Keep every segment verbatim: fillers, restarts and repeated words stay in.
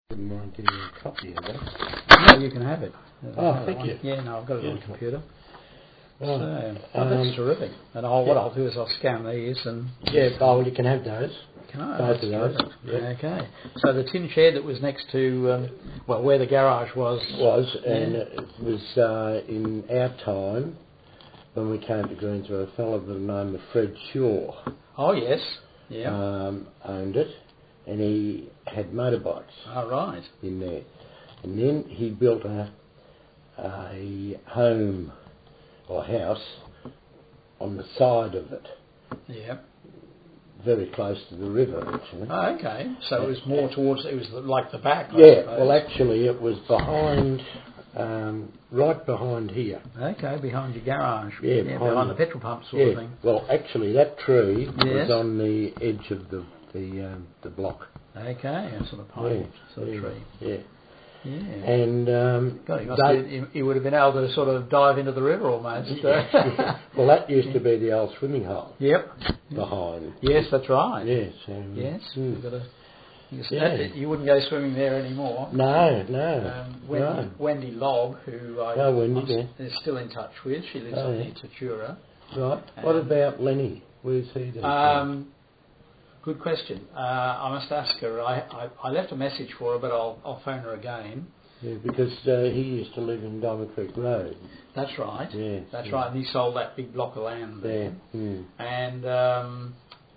Wouldn't mind getting a copy of that. No, you can have it. Oh, thank you. Yeah, no, I've got it yeah. on the computer. Oh, So, oh, um, that's terrific. And I'll, what I'll do is I'll scan these and... Yeah, oh, well, you can have those. Can I? Both That's of those. terrific. Yeah. Okay. So the tin shed that was next to, um, well, where the garage was... Was, yeah. and it was uh, in our time, when we came to Greensborough, a fellow by the name of Fred Shaw Oh, yes. Yeah. um, owned it, and he had motorbikes All right. in there. And then he built a, a home or house on the side of it, Yeah. very close to the river, actually. Oh, okay. So it was more towards, it was like the back, I Yeah, suppose. well, actually, it was behind, um, right behind here. Okay, behind your garage. Yeah, yeah behind behind the- the petrol pump sort Yeah, of thing. well, actually, that tree Yes. was on the edge of the the um, the block. Okay, a sort of pine Yeah, sort of yeah, tree. Yeah, Yeah. and um, God, he, must they- be, he, he would have been able to sort of dive into the river almost. yeah. Well, that used to be the old swimming hole Yep. behind. Yes, that's right. Yes. Um, Yes. mm. You've got to, you, Yeah. you wouldn't go swimming there anymore. No, no. Um, Wendy, no. Wendy Logg, who I, Oh, Wendy, I'm yeah. s- is still in touch with, she lives Oh, up yeah. near Tatura. Right. What Um, about Lenny? Where's he? these days? Um, good question. Uh, I must ask her. I, I, I left a message for her, but I'll, I'll phone her again. Yeah, because uh, he used to live in Diamond Creek Road. That's right. Yeah, That's yeah. right. And he sold that big block of land there. Yeah. Mm. And um,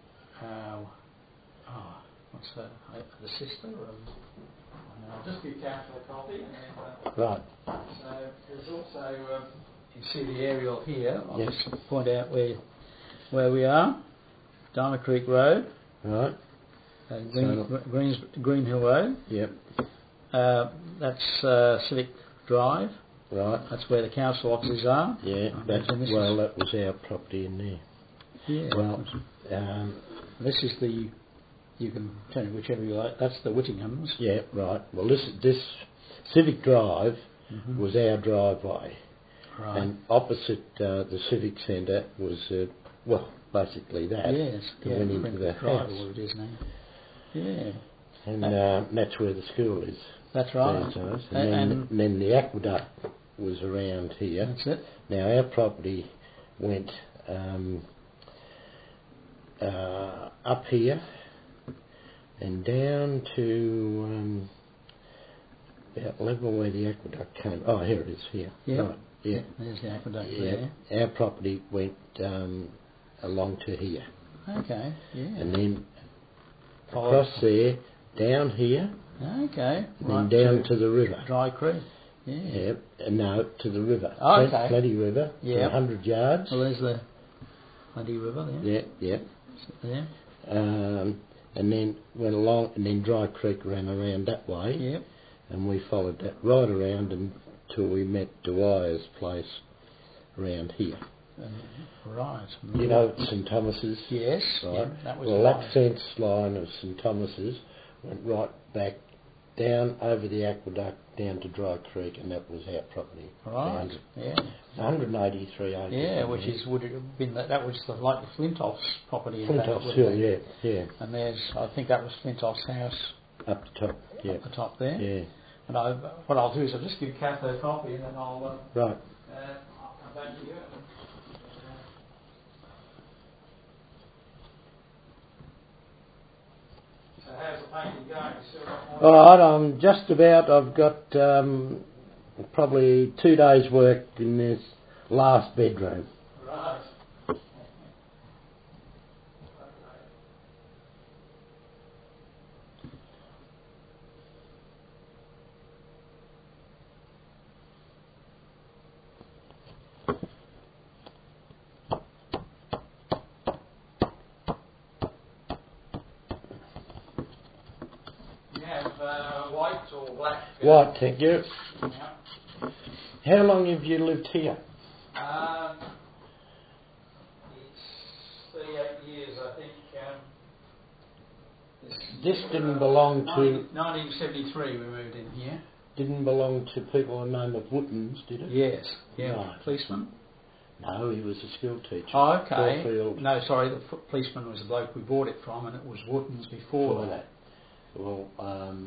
uh, oh, what's her? uh, The sister. Um, I'll just give Catherine a copy. And then, uh, Right. so there's also um, you see the aerial here. I'll Yes. just point out where where we are. Diamond Creek Road, Right. uh, Green, So- Greens, Green Hill Road. Yep. Uh, that's uh, Civic Drive. Right. That's where the council offices are. Yeah. I That's imagine this well. is- That was our property in there. Yeah. Well, um, This is the, you can tell me whichever you like, that's the Whittinghams. yeah. Right. Well, this this Civic Drive Mm-hmm. was our driveway, Right. and opposite uh, the Civic Centre was uh, well, basically that. Yes. that Yeah, went into Brentford the Drive, house. or what it is now. Yeah. And Uh, uh, that's where the school is. That's right. these days. And, A- then, and- and then the aqueduct was around here. That's it. Now our property went um, uh, up here and down to um, about level where the aqueduct came. Oh, here it is. Here. Yeah. Right. Yeah. There's the aqueduct Yeah. there. Our property went um, along to here, Okay. Yeah. and then Followed- across there, down here, Okay. and Right then down to the river. Dry Creek. Yeah. Yeah, and no, to the river. Oh, Plen- okay. Plenty River, Yeah. one hundred yards. Well, there's the Bloody River there. Yeah, yeah. There. Um, and then went along, and then Dry Creek ran around that way, Yep. and we followed that right around until we met Dwyer's place around here. Um, right. You know St Thomas's? Yes. Right. Yeah, that was well, right. that fence line of St Thomas's went right back down over the aqueduct down to Dry Creek, and that was our property. Right. Yeah. one hundred eighty-three acres. Yeah, in which there. is would it have been that, that was the, like the Flintoff's property. in fact, Flintoff's wouldn't Hill, it? yeah, yeah, And there's I think that was Flintoff's house up the top, yeah, at the top there. yeah, And I, what I'll do is I'll just give Kath a copy, and then I'll uh, right. uh, I'll come back to you. So how's the painting going? You still got more? All right, I'm just about. I've got um, probably two days' work in this last bedroom. Right. You have uh, white or black? uh, White, thank you. Yeah. How long have you lived here? Um, it's thirty-eight years, I think. Um, This didn't belong to nineteen seventy-three we moved in here. didn't belong to people in the name of Wootens, did it? Yes. Yeah. Right. Policeman. No, he was a school teacher. Oh, okay. Caulfield. No, sorry, the f- policeman was the bloke we bought it from, and it was Wootton's before Before that. that. Well, um,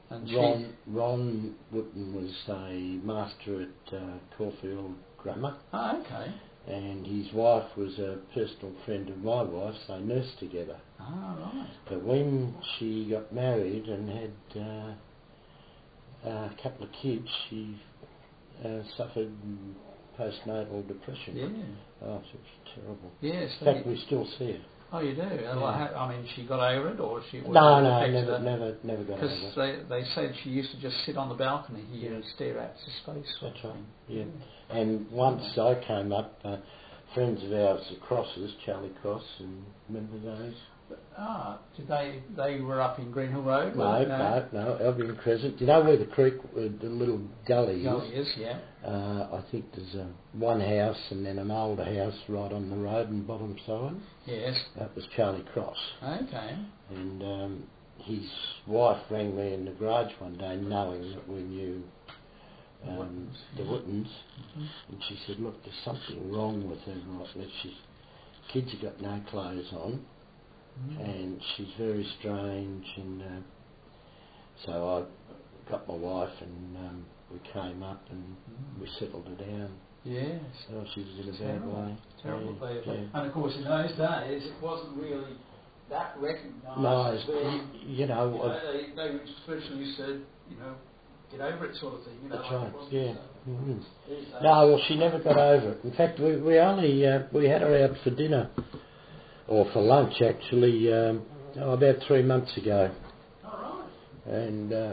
And Ron, Ron Wootton was a master at uh, Caulfield Grammar. Oh, okay. And his wife was a personal friend of my wife's. They nursed together. Ah, right. But when she got married and had uh, a couple of kids, she uh, suffered postnatal depression. Yeah. Oh, it was terrible. Yes. In fact, we still see her. Oh, you do? Yeah. Well, how, I mean, she got over it, or she... No, no, never, never, never got over it. Because they, they said she used to just sit on the balcony here Yeah. and stare out to space. That's right, yeah. And once I came up, uh, friends of ours, the Crosses, Charlie Cross, and remember those? Ah, did they, they were up in Green Hill Road? No, no, no, Albion Crescent. Do you know where the creek, uh, the little gully Gully is? is, yeah. Uh, I think there's uh, one house and then an older house right on the road and bottom side. Yes. That was Charlie Cross. Okay. And um, his wife rang me in the garage one day knowing that we knew um, the Wootons. Mm-hmm. And she said, look, there's something wrong with her right now. She's, kids have got no clothes on. Mm. And she's very strange, and uh, so I got my wife and um, we came up and mm. we settled her down. Yes. So she was in a Terrible. bad way. Terrible. Yeah, Yeah. yeah. And of course, in those days, it wasn't really that recognised. No, as being, you, you know, you know they, they traditionally said, you know, get over it, sort of thing. You know, that's like right. it wasn't, Yeah. so. Mm-hmm. No, well, she never got over it. In fact, we we only uh, we had her out for dinner. Or for lunch, actually, um, oh, about three months ago. All right. And uh,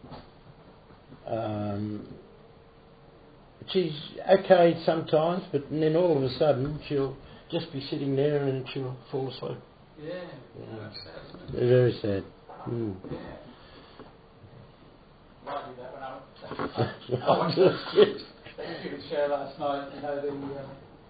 um, she's okay sometimes, but then all of a sudden she'll just be sitting there and she'll fall asleep. Yeah. Yeah. That's sad, isn't it? Very sad. Mm. Yeah. I did that when I, I went to the Thanksgiving show last night. You know the. Uh,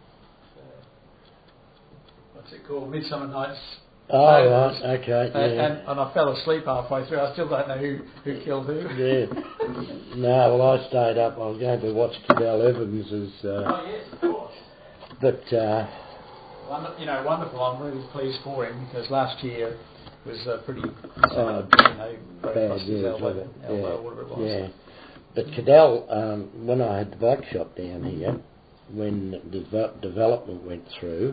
What's it called? Midsummer Night's. Oh, right, okay, yeah. And, and, and I fell asleep halfway through. I still don't know who, who killed who. Yeah. No, well, I stayed up. I was going to watch Cadell Evans's. Uh, oh, yes, of course. But, uh, Wonder, you know, wonderful. I'm really pleased for him because last year was uh, pretty, uh, uh, you know, very bad his news, elbow, wasn't it? elbow, Yeah. whatever it was. Yeah. But Cadell, um, when I had the bike shop down here, when the de- development went through,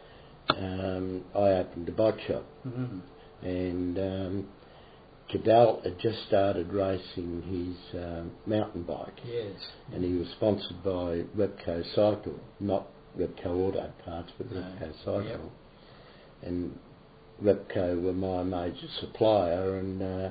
um, I opened a bike shop. Mm-hmm. And um, Cadell had just started racing his um, mountain bike. Yes. And he was sponsored by Repco Cycle, not Repco Auto Parts, but No. Repco Cycle. Yep. And Repco were my major supplier, and uh,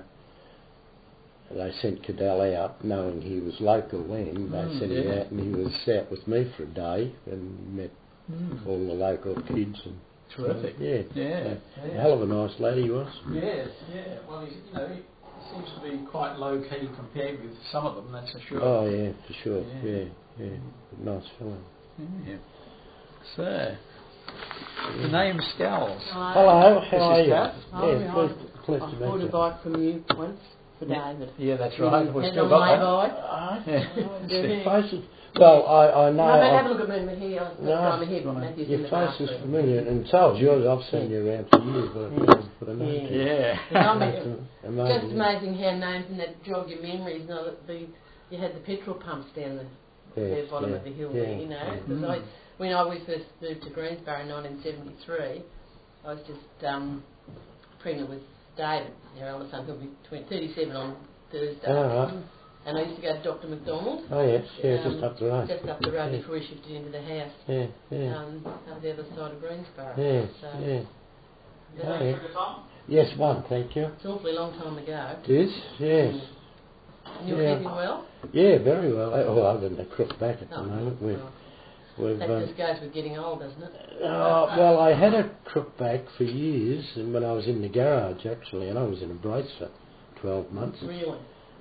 they sent Cadell out knowing he was local then. They Mm, sent yeah. him out and he was out with me for a day and met Mm. all the local kids. And Terrific. So, yeah. Yeah. So, yeah. a hell of a nice lad he was. Yes, yeah. Well, he's, you know, he seems to be quite low key compared with some of them, that's for sure. Oh, yeah, for sure. Yeah. Yeah, yeah. Nice fellow. Yeah. So, the name Skulls. Hello, how are Missus you? Cat? Oh, Yeah, yeah, pleased, I, pleased I to bought meet a you. bike from you once for David. Yeah, that's right. We've And still on got my that. bike. Ah, Yeah. your face is... Well, I, I know... No, but I- have a look at me over here. I'll No, no, my head. right. Matthew's Your in the face is bathroom. familiar, and so's yours. I've seen you around for years, but I couldn't put a name to it. Yeah. Yeah, I mean, It's Just amazing. amazing how names and that jog your memories. You know, that the you had the petrol pumps down the, Yes, the bottom yeah, of the hill yeah, there. You know, yeah. because Mm. I when I we first moved to Greensboro in nineteen seventy-three, I was just um, pregnant with David, our eldest son, who'll be between thirty-seven on Thursday. Oh, right. And I used to go to Doctor McDonald. Oh, yes, yeah, um, just up the road. Just up the road Yeah. before we shifted into the house. Yeah, yeah, Um, over the other side of Greensboro. yeah, So, yeah. yeah, Oh, yeah. Yes, one, thank you. It's an awfully long time ago. It is, yes. And you're Yeah. keeping well? Yeah, very well. Oh, other than a crook back at the Oh, moment. We've, well, we've, that um, just goes with getting old, doesn't it? oh, well, I had a crook back for years, and when I was in the garage, actually, and I was in a brace for twelve months. Really?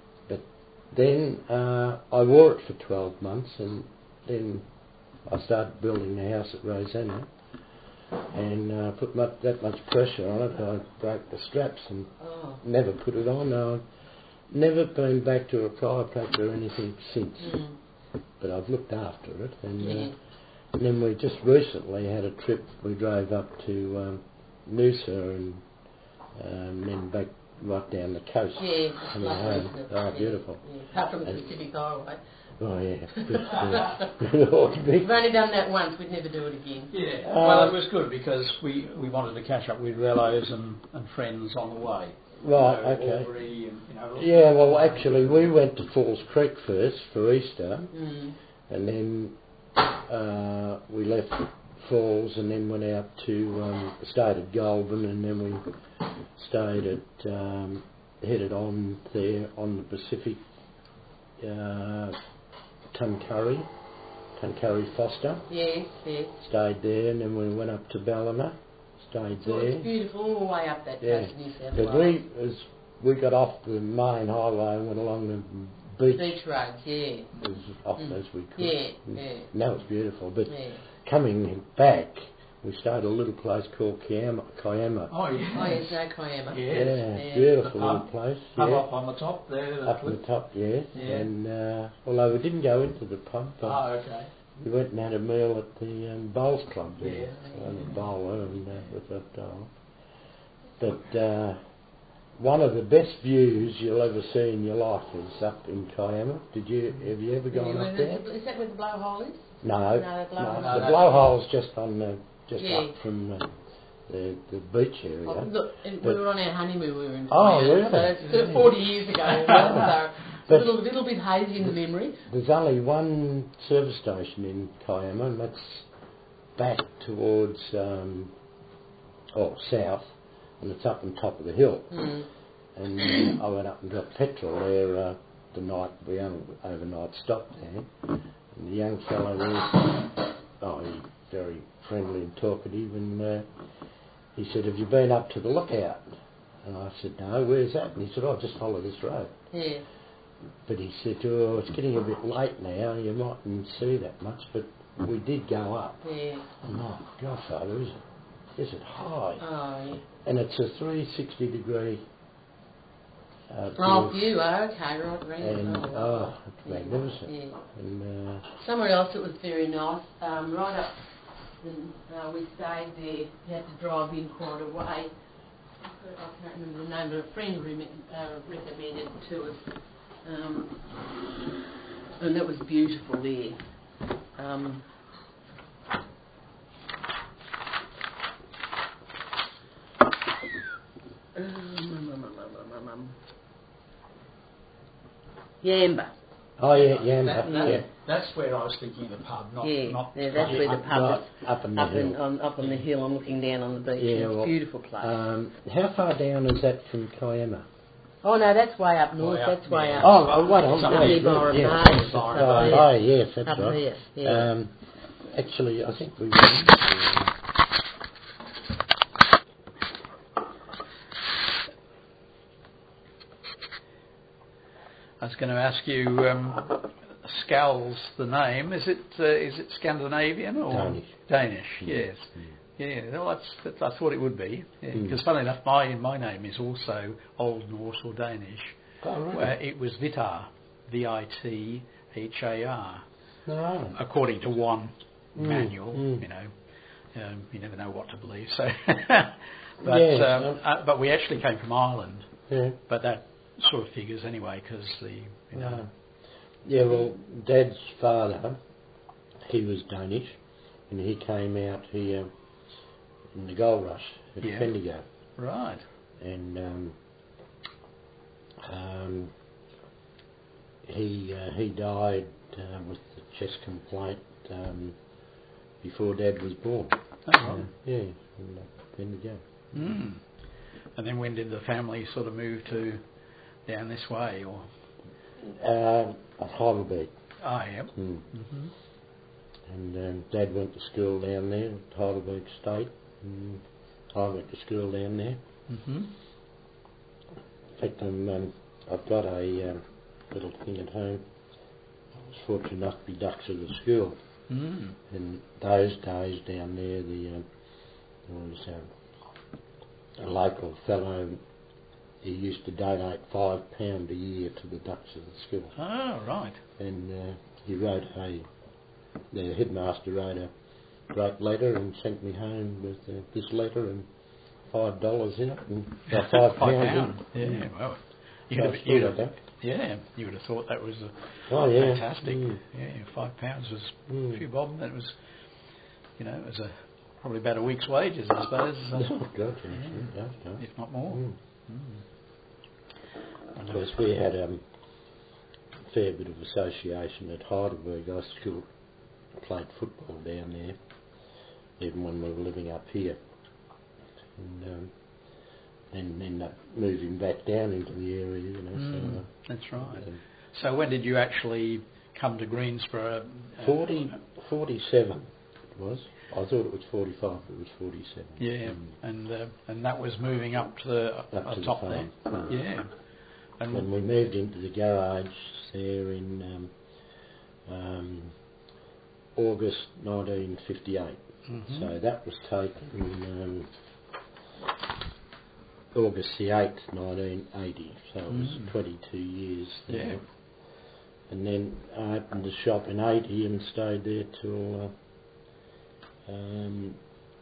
Then uh, I wore it for twelve months, and then I started building the house at Rosanna, and uh, put much, that much pressure on it. I broke the straps and Oh. never put it on. I've never been back to a chiropractor or anything since, Mm. but I've looked after it. And, Yeah. uh, and then we just recently had a trip. We drove up to um, Noosa and um, then back right down the coast. Yeah, it's coming lovely, home. isn't it? Oh, Yeah, beautiful. Yeah. Apart from the And- Pacific Highway. Oh yeah. Good, uh, We've only done that once, we'd never do it again. Yeah, Um, well, it was good because we, we wanted to catch up with relatives and, and friends on the way. Right, You know, okay. Albury and, you know, Yeah, well, actually, we went to Falls Creek first for Easter, Mm. and then uh, we left Falls, and then went out to um, stayed at Goulburn, and then we stayed at um, headed on there on the Pacific, uh, Tuncurry, Tuncurry Foster. Yes, yes. Stayed there, and then we went up to Ballina. Stayed So there. it's beautiful all the way up that Yeah. coast of New South But Wales. we, as we got off the main highway and went along the beach, Beach roads, yeah. as often Mm. as we could. Yeah, And yeah. that was beautiful. But Yeah. coming back, we stayed at a little place called Kiama. Kiama. Oh, yeah. Oh, yes, no Kiama. Yeah. Yeah, Yeah. beautiful The little pub. place. Pub Yeah. up on the top there. The Up on the cliff. top, yes. Yeah. And uh, although we didn't go into the pub, but Oh, okay. we went and had a meal at the um, Bowls Club there. Yeah. I'm a bowler and uh, with that doll. But uh, one of the best views you'll ever see in your life is up in Kiama. Did you have you ever gone Yeah, up there? Is that where the blowhole is? No, No, the no, blowhole. No, the that's- blowhole's just on the just Yeah. up from uh, the the beach area. Oh, look, and But- we were on our honeymoon, we were in Oh, Kiama, really? so it's sort of Yeah. forty years ago, so it's But- a little, little bit hazy in the memory. There's only one service station in Kiama, and that's back towards um, oh south, and it's up on top of the hill. Mm. And uh, I went up and got petrol there uh, the night we only overnight stopped there. And the young fellow there, oh, he's very friendly and talkative, and uh, he said, "Have you been up to the lookout?" And I said, "No, where's that?" And he said, "Oh, just follow this road." Yeah. But he said, "Oh, it's getting a bit late now, you mightn't see that much," but we did go up. Yeah. And my God, Father, is it, is it high? Oh, yeah. And it's a three sixty degree uh, Oh, view. view, oh, okay, right, right. And oh, oh, it's yeah. magnificent. Yeah. And uh, Somewhere else it was very nice, um, right up, and, uh, we stayed there, we had to drive in quite a way. I can't remember the name, but a friend re- uh, recommended it to us. Um, and that was beautiful there. Um, um, um, um, um, Yamba. oh yeah, yeah, That, that, yeah. That's where I was thinking of the pub, not Yeah, not yeah, that's where the Up- pub right is. up in the Up, in, hill. on, up on the hill, I'm looking down on the beach. Yeah, and it's well, a beautiful place. Um, how far down is that from Kiama? oh no, that's way up north. Way up, that's way yeah. up. Oh, oh wait on, Up wait, near Byron yeah. Bay. Oh, Byron Bay. oh, yes, that's Up right. there, yeah. Um, actually, I think we went. Uh, I was going to ask you, um, Skulls, the name, is it uh, is it Scandinavian or Danish. Danish, Mm. yes. Mm. Yeah, well, that's, that's, I thought it would be. Because Mm. funnily enough, my my name is also Old Norse or Danish. Oh, right. Where it was Vitar, V I T H A R, No. according to one Mm, manual. mm. You know, um, you never know what to believe. So, but Yes, um, um, uh, but we actually came from Ireland. Yeah. But that sort of figures anyway, because the you know. No. Yeah, well, Dad's father, he was Danish, and he came out here in the gold rush at Yeah. Bendigo, Right. and um, um, he uh, he died uh, with the chest complaint um, before Dad was born. Oh, right. Uh, yeah, in uh, Bendigo. Mm. And then when did the family sort of move to down this way, or? Uh, at Heidelberg. I am. Mm. Mm-hmm. And um, Dad went to school down there at Heidelberg State, and I went to school down there. Mm-hmm. In fact, I'm, um, I've got a um, little thing at home. I was fortunate enough to be ducks at the school. Mm. In those days down there, the um, there was um, a local fellow. He used to donate five pound a year to the ducks of the school, Oh, right. and uh, he wrote a. The headmaster wrote a great letter and sent me home with uh, this letter, and five dollars in it, and uh, five, five pounds. pounds. Yeah, well, you So would have, it's you'd good, I have, think. yeah, you would have thought that was a Oh yeah, fantastic. Mm. Yeah, five pounds was Mm. a few bob. That was, you know, it was a probably about a week's wages, I suppose. Oh, Uh, God, yeah, yeah, yeah. if not more. Mm. Mm. Of course, we had um, a fair bit of association at Heidelberg. I still played football down there, even when we were living up here. And um, then ended up moving back down into the area, you know. Mm, so, uh, that's right. um, So when did you actually come to Greensborough? Uh, forty, forty-seven it was. I thought it was forty-five, but it was forty-seven. Yeah, Mm. and uh, and that was moving up to the Up uh, to the top farm. there. Mm. Yeah, and When we moved into the garage there in um, um, August nineteen fifty-eight. mhm. So that was taken um, August the eighth, nineteen eighty. So it was Mm. twenty-two years there. Yeah. And then I opened the shop in eighty and stayed there till uh, um,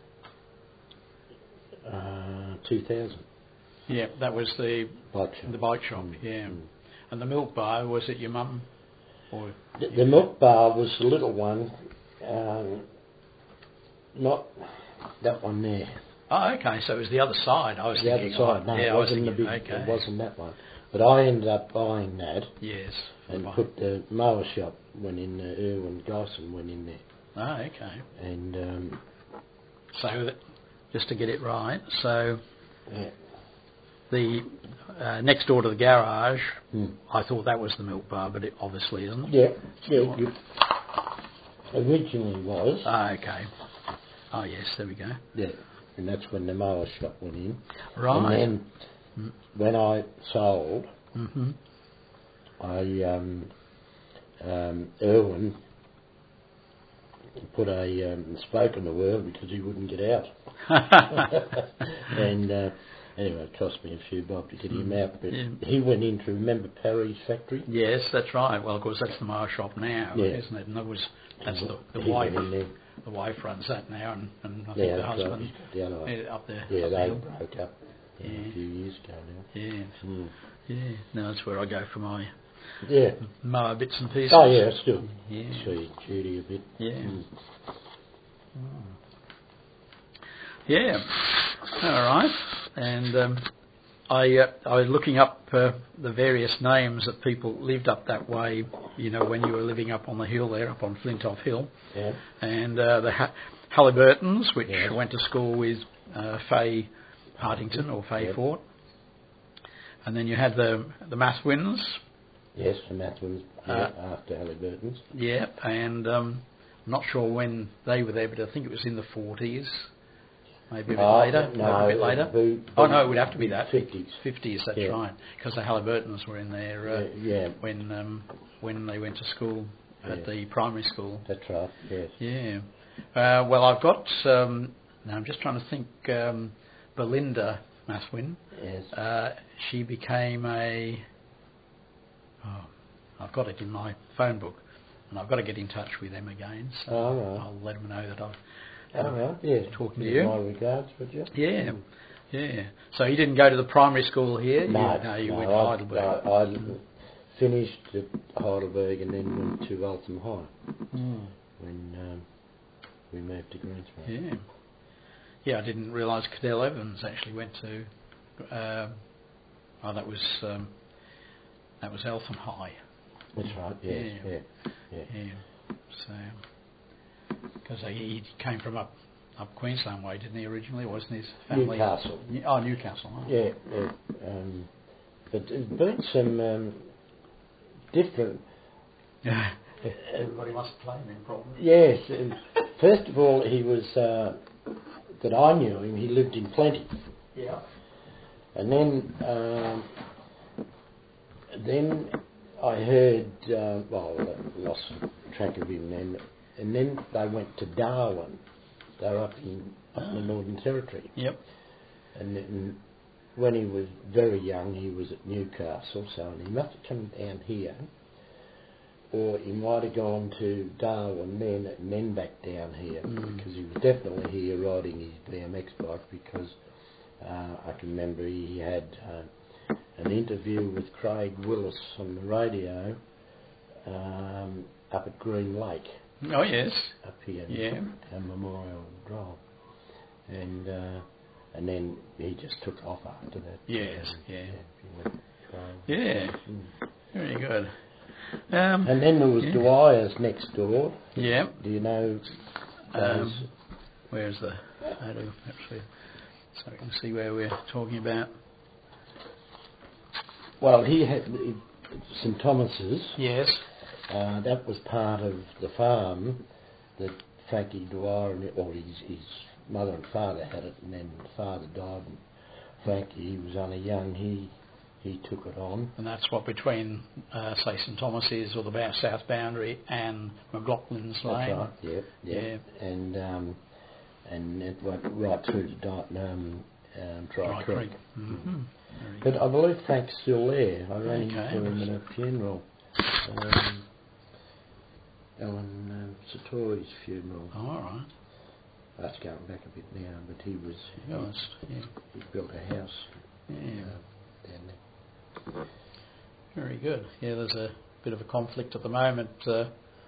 uh, two thousand. yeah, that was the Bike shop. the bike shop. Mm, Yeah, mm. and the milk bar, was it your mum? Or The, the milk bar was the little one, um, not that one there. oh, okay, so it was the other side. I was The other thinking. side, oh, no, yeah, it I was wasn't the thinking. big, Okay, it wasn't that one. But I ended up buying that yes, and fine. put the mower shop went in there, Irwin Gosson went in there. Oh, okay. And, um, So that, just to get it right, so yeah. the uh, next door to the garage, Hmm. I thought that was the milk bar, but it obviously isn't. Yeah, yeah, you, originally was. Ah, okay. Oh, yes, there we go. Yeah, and that's when the mower shop went in. Right. And then when I sold, Mm-hmm. I um, um, Irwin put a um, spoke in the world because he wouldn't get out. and uh, anyway, it cost me a few bob to get him out. But Yeah. he went into, remember Perry's factory? Yes, that's right. Well, of course, that's the mower shop now, Yeah. isn't it? And that was that's the, the He wife. went in there. The wife runs that now, and, and I Yeah, think the that's right. husband The other one. yeah, up there. Yeah, up they there. broke up uh, Yeah. a few years ago now. Yeah, Mm. yeah. No, that's where I go for my Yeah. mower bits and pieces. Oh yeah, still Yeah. see Judy a bit. Yeah. Mm. Yeah. All right. And um, I uh, I was looking up uh, the various names that people lived up that way. You know, when you were living up on the hill there, up on Flintoff Hill, Yeah. and uh, the ha- Halliburtons, which Yes. went to school with uh, Faye Partington or Faye Yep. Fort, and then you had the the Mathwins. Yes, the Mathwins yeah, Uh, after Halliburton's. Yeah, and um, I'm not sure when they were there, but I think it was in the forties, maybe a bit Oh, later. no, maybe a bit later. it'd be- Oh no, it would have to be that. fifties. Fifties, that's Yeah. right, because the Halliburtons were in there uh, Yeah, yeah, when um, when they went to school at Yeah. the primary school. that's right. Yes. Yeah. Uh, well, I've got. Um, now I'm just trying to think. Um, Belinda Mathwin. Yes. Uh, she became a. Oh, I've got it in my phone book, and I've got to get in touch with them again. So All right. I'll let them know that I've. All right. Yeah. Talking to Give you. My regards, would you? Yeah, yeah. So you didn't go to the primary school here? No, You, no, you no, went to I, Heidelberg. I, I finished at Heidelberg and then went to Waltham High Mm. when um, we moved to Greensborough. Yeah. Yeah, I didn't realise Cadell Evans actually went to. Um, oh, that was um, that was Eltham High. That's right. Yes. Yeah. Yeah. Yeah. Yeah. So, because he came from up up Queensland way, didn't he originally? Wasn't his family? Newcastle. New- Oh, Newcastle. Oh. Yeah. Yeah. Um, but there's been some um, different. Yeah. Everybody must play him in problems. Yes. and First of all, he was uh, that I knew him. He lived in Plenty, Yeah. and then um, then I heard. Uh, well, I lost track of him then, and then they went to Darwin. They were up in up in the Northern Territory, Yep. and then when he was very young, he was at Newcastle. So he must have come down here. Or he might have gone to Darwin then and then back down here Mm. because he was definitely here riding his B M X bike because uh, I can remember he had uh, an interview with Craig Willis on the radio um, up at Green Lake. Oh yes. Up here, yeah, in Memorial Drive, and uh, and then he just took off after that. Yes, um, yeah, yeah, yeah. Mm. Very good. Um, And then there was yeah. Dwyer's next door. Yeah. Do you know? Um, where's the photo actually? So we can see where we're talking about. Well, he had St Thomas's. Yes. Uh, that was part of the farm that Frankie Dwyer and or his, his mother and father had it, and then the father died. And Frankie, he was only young. He he took it on. And that's what between, uh, say, St Thomas's or the bow- south boundary and McLaughlin's Lane. That's right. Yep. Yep. Yeah. And um, and it went right through to Di- um, um, Dry, Dry Creek. Creek. Mm-hmm. But I believe Frank's still there. I ran Okay. into him at a funeral. Um, Alan um, Satori's funeral. Oh, all right. That's going back a bit now, but he was He was, yeah. he built a house Yeah. uh, down there. Very good. Yeah, there's a bit of a conflict at the moment uh,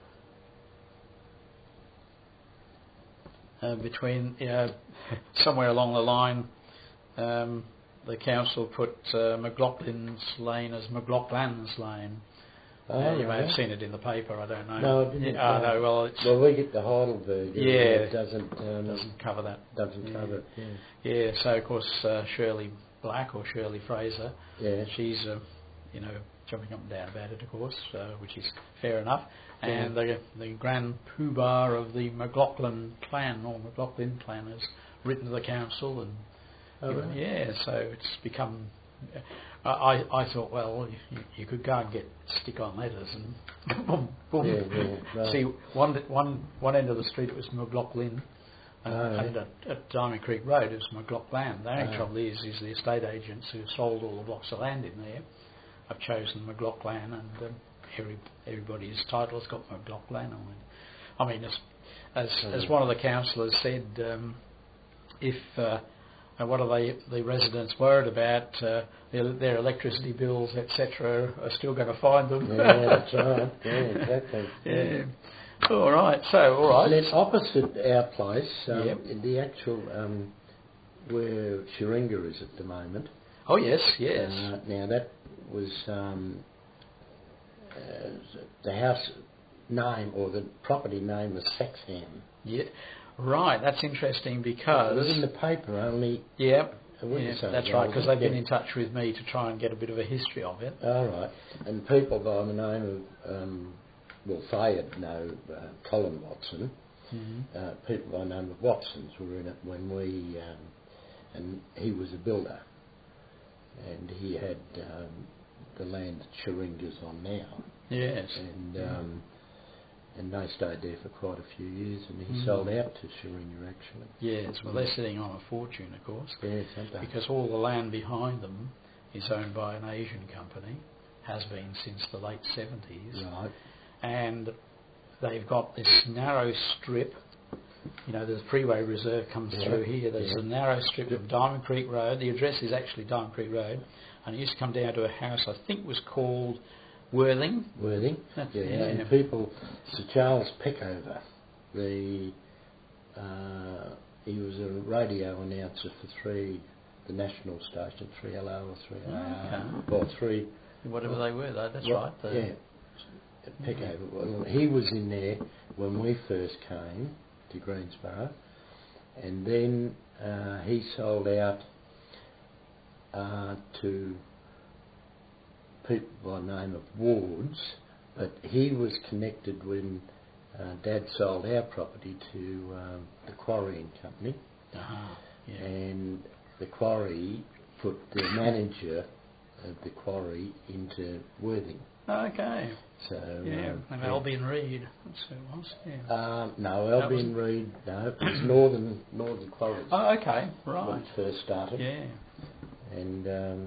uh, between, you know, somewhere along the line, um, the council put uh, McLaughlin's Lane as McLaughlin's Lane. Oh, Uh, you may yeah. have seen it in the paper, I don't know. No, I didn't. Yeah, oh, no, well, it's, Well, we get the Heidelberg. Yeah. It doesn't um, doesn't cover that. doesn't Yeah. cover it. Yeah. Yeah, so of course uh, Shirley Black or Shirley Fraser, Yeah. she's, uh, you know, jumping up and down about it, of course, uh, which is fair enough. Yeah. And the the grand poobah of the McLaughlin clan or McLaughlin clan has written to the council, and Oh, right. yeah, so it's become. I I, I thought, well, you, you could go and get stick-on letters and boom, boom. Yeah, yeah, right. See, one one one end of the street it was McLaughlin. Uh, Oh, yeah. and at, at Diamond Creek Road, it was McLaughlin. The only Oh. trouble is, is the estate agents who sold all the blocks of land in there have chosen McLaughlin, and um, every everybody's title has got McLaughlin on it. I mean, as as, Oh, as yeah. one of the councillors said, um, if uh, uh, what are they the residents worried about? Uh, their, their electricity bills, et cetera, are still going to find them. Yeah, that's right. Yeah, exactly. Yeah. All right. So, all right. And then opposite our place, um, Yep. in the actual um, where Sharinga is at the moment. Oh yes, yes. Uh, now that was um, uh, the house name or the property name was Saxham. Yeah. Right. That's interesting It because. was in the paper only. Yeah. I wouldn't Yeah, say that's it right, was, because they've been yeah. in touch with me to try and get a bit of a history of it. All right, and people by the name of um, well, Fayed know uh, Colin Watson. Mm-hmm. Uh, people by the name of Watsons were in it when we, um, and he was a builder, and he had um, the land that Sharinga's on now, Yes. and um, and they stayed there for quite a few years, and he Mm. sold out to Sharinga actually. Yes. Well, they're sitting on a fortune, of course, Yes, aren't they? because all the land behind them is owned by an Asian company, has been since the late seventies, Right. and they've got this narrow strip. You know, the freeway reserve comes Yeah, through here. There's yeah. a narrow strip of Diamond Creek Road. The address is actually Diamond Creek Road, and it used to come down to a house I think was called Worthing. Worthing. That's- Yeah, yeah. and people, Sir Charles Peckover, the uh, he was a radio announcer for three, the national station, three L O or three A R, or three. Whatever they were, though. That's well, right. The, Yeah, Peckover. Well, he was in there when we first came to Greensboro, and then uh, he sold out uh, to people by the name of Wards, but he was connected when uh, Dad sold our property to um, the Quarrying Company, uh-huh, yeah. and the quarry put the manager of the quarry into Worthing. Okay. So Yeah, um, and Albion Reid. That's who it was. Yeah. Um, no, That Albion Reid. No, it was Northern Northern Quarries Oh, okay. when Right. it first started, Yeah. and um,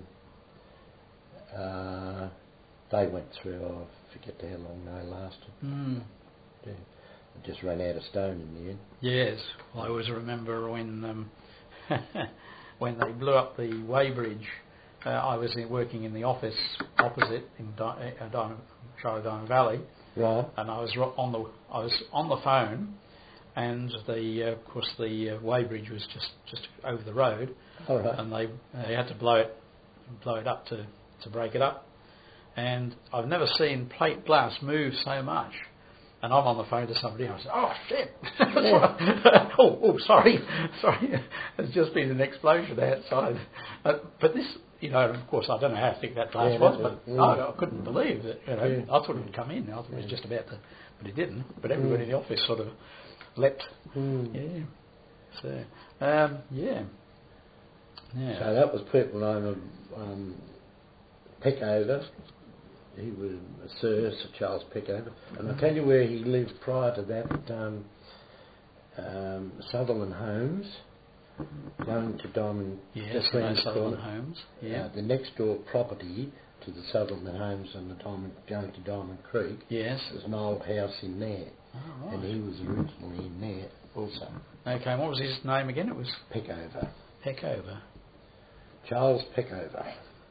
uh, they went through. oh, I forget how long they lasted. Mm. Yeah. It just ran out of stone in the end. Yes. Well, I always remember when um, when they blew up the weighbridge, uh, I was in, working in the office opposite in Di- uh, Diamond, Charlotte Diamond Valley, Right. and I was ro- on the I was on the phone, and the uh, of course the uh, weighbridge was just, just over the road, All right. and they they had to blow it blow it up to, to break it up, and I've never seen plate glass move so much. And I'm on the phone to somebody else. Oh shit! Yeah. oh, oh, sorry, sorry. There's just been an explosion outside. Uh, but this, you know, of course, I don't know how thick that glass Yeah, was, that's but it. I, I couldn't believe that. You know, Yeah. I thought it would come in. I thought it was just about to, but it didn't. But everybody in the office sort of leapt. Mm. Yeah. So, um, yeah. Yeah. So that was people known as um, Peckover. He was Sir, Sir Charles Peckover. And I'll tell you where he lived prior to that, um, um, Sutherland Homes, going to Diamond, Yes, just I round know the Sutherland corner. Homes. Yeah. Uh, the next door property to the Sutherland Homes and the Diamond, going to Diamond Creek, Yes. there's an old house in there. Oh, And right. he was originally in there also. Okay, and what was his name again? It was Peckover. Peckover. Charles Peckover.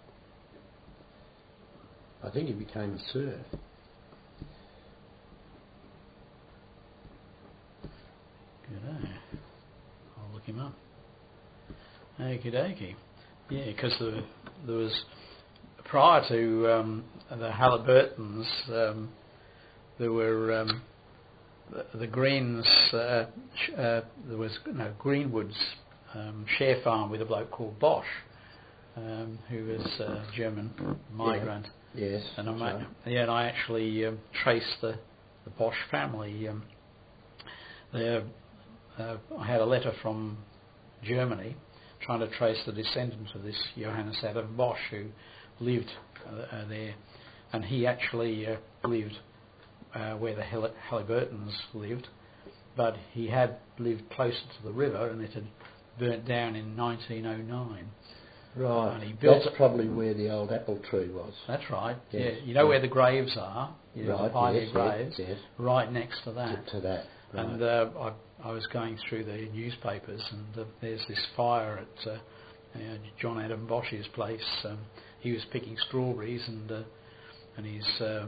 I think he became a Sir. Good day. I'll look him up. Okie dokie. Yeah, because there, there was, prior to um, the Halliburtons, um, there were um, the, the Greens, uh, sh- uh, there was no Greenwood's um, share farm with a bloke called Bosch, um, who was a German migrant. Yes. And I, that's ma- right. yeah, and I actually um, traced the, the Bosch family. Um, there, uh, I had a letter from Germany trying to trace the descendants of this Johannes Adam Bosch who lived uh, uh, there, and he actually uh, lived uh, where the Hall- Halliburtons lived, but he had lived closer to the river, and it had burnt down in nineteen oh nine. Right. And he built That's it- probably where the old apple tree was. That's right. Yes. Yeah, you know Yeah. where the graves are, you know, Right, the pioneer yes, graves, yes, yes. right next to that. To, to that. Right. And uh, I, I was going through the newspapers, and uh, there's this fire at uh, uh, John Adam Bosch's place. Um, he was picking strawberries, and uh, and his uh,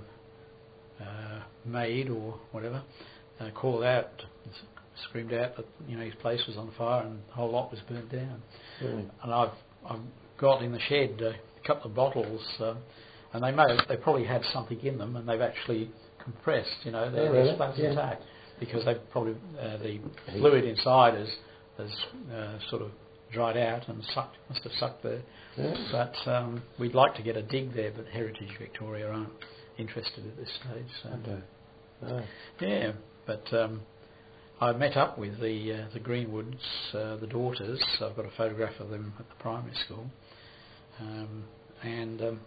uh, maid or whatever uh, called out, screamed out that you know his place was on fire and the whole lot was burnt down. Really? And I've I've got in the shed uh, a couple of bottles, um, and they may have, they probably had something in them, and they've actually compressed. You know, they're, Oh, they're really? splats Yeah. intact because they've probably uh, the fluid inside has has uh, sort of dried out and sucked must have sucked there. Yeah. But um, we'd like to get a dig there, but Heritage Victoria aren't interested at this stage. So. Okay. Oh. Yeah, but um, I met up with the uh, the Greenwoods, uh, the daughters. I've got a photograph of them at the primary school, um, and um,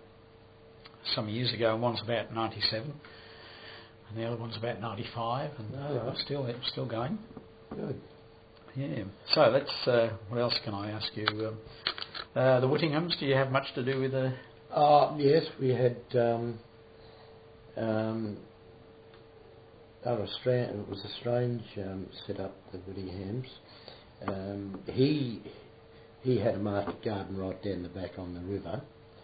some years ago. One's about ninety-seven, and the other one's about ninety-five, and Oh, right. still still going. Good. Yeah. So let's. Uh, what else can I ask you? Um, uh, the Whittinghams. Do you have much to do with the? Uh, yes, we had. Um, um, they were stra- it was a strange um, set-up, the Whittinghams. Um, he he had a market garden right down the back on the river,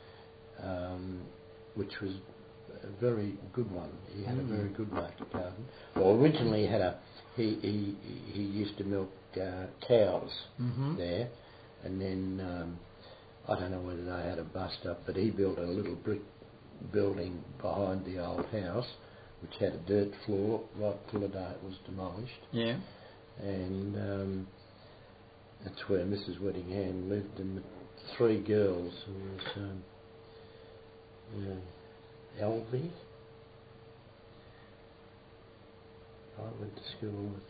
um, which was a very good one. He had Mm. a very good market garden. Well, originally he had a he he, he used to milk uh, cows Mm-hmm. there, and then um, I don't know whether they had a bust up, but he built a little brick building behind the old house, which had a dirt floor right till the day it was demolished, Yeah. and um, that's where Missus Whittingham lived, and the three girls, who was um, uh, Elvie. I went to school with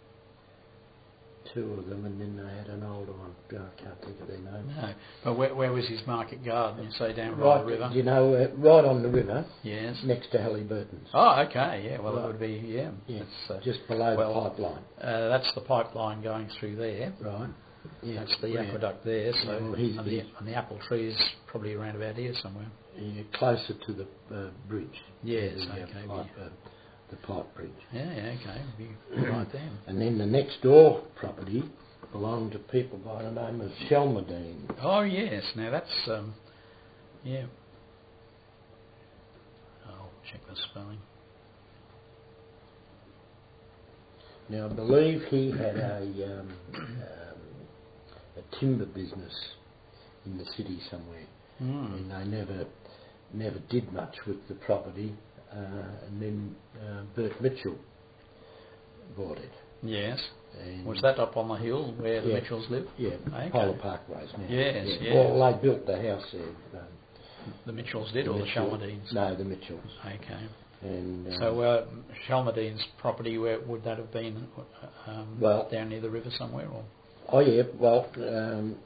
two of them, and then they had an older one. I can't think of their name. No. But where, where was his market garden? You say down by Right, the river. you know, uh, right on the river, Yes. next to Halliburton's. Oh, okay. Yeah. Well, Right. it would be. Yeah. Yeah, That's, uh, just below well, the pipeline. uh, that's the pipeline going through there. Right. Yeah, That's the yeah. aqueduct there. So Yeah, well, he's and, the, the- and the apple tree is probably around about here somewhere. Yeah, closer to the uh, bridge. Yes. the, uh, Okay. pipe, uh, the pipe bridge. Yeah. Yeah. Okay. Be right then. And then the next door property belonged to people by the name of Shelmerdine. Oh yes, now that's um, yeah. I'll check the spelling. Now I believe he had a um, um, a timber business in the city somewhere, Mm. and they never never did much with the property. Uh, and then uh, Bert Mitchell bought it. Yes. And Was that up on the hill where the Yeah. Mitchells live? Yeah, Okay. Polar Parkways now. Yes, yeah. yes. Well, they built the house there. Um, The Mitchells did, or the Mitchell- Shalmerdines? No, the Mitchells. Okay. And uh, So uh, Shalmerdine's property, where would that have been? Um, Well- down near the river somewhere, or? oh yeah, well, um,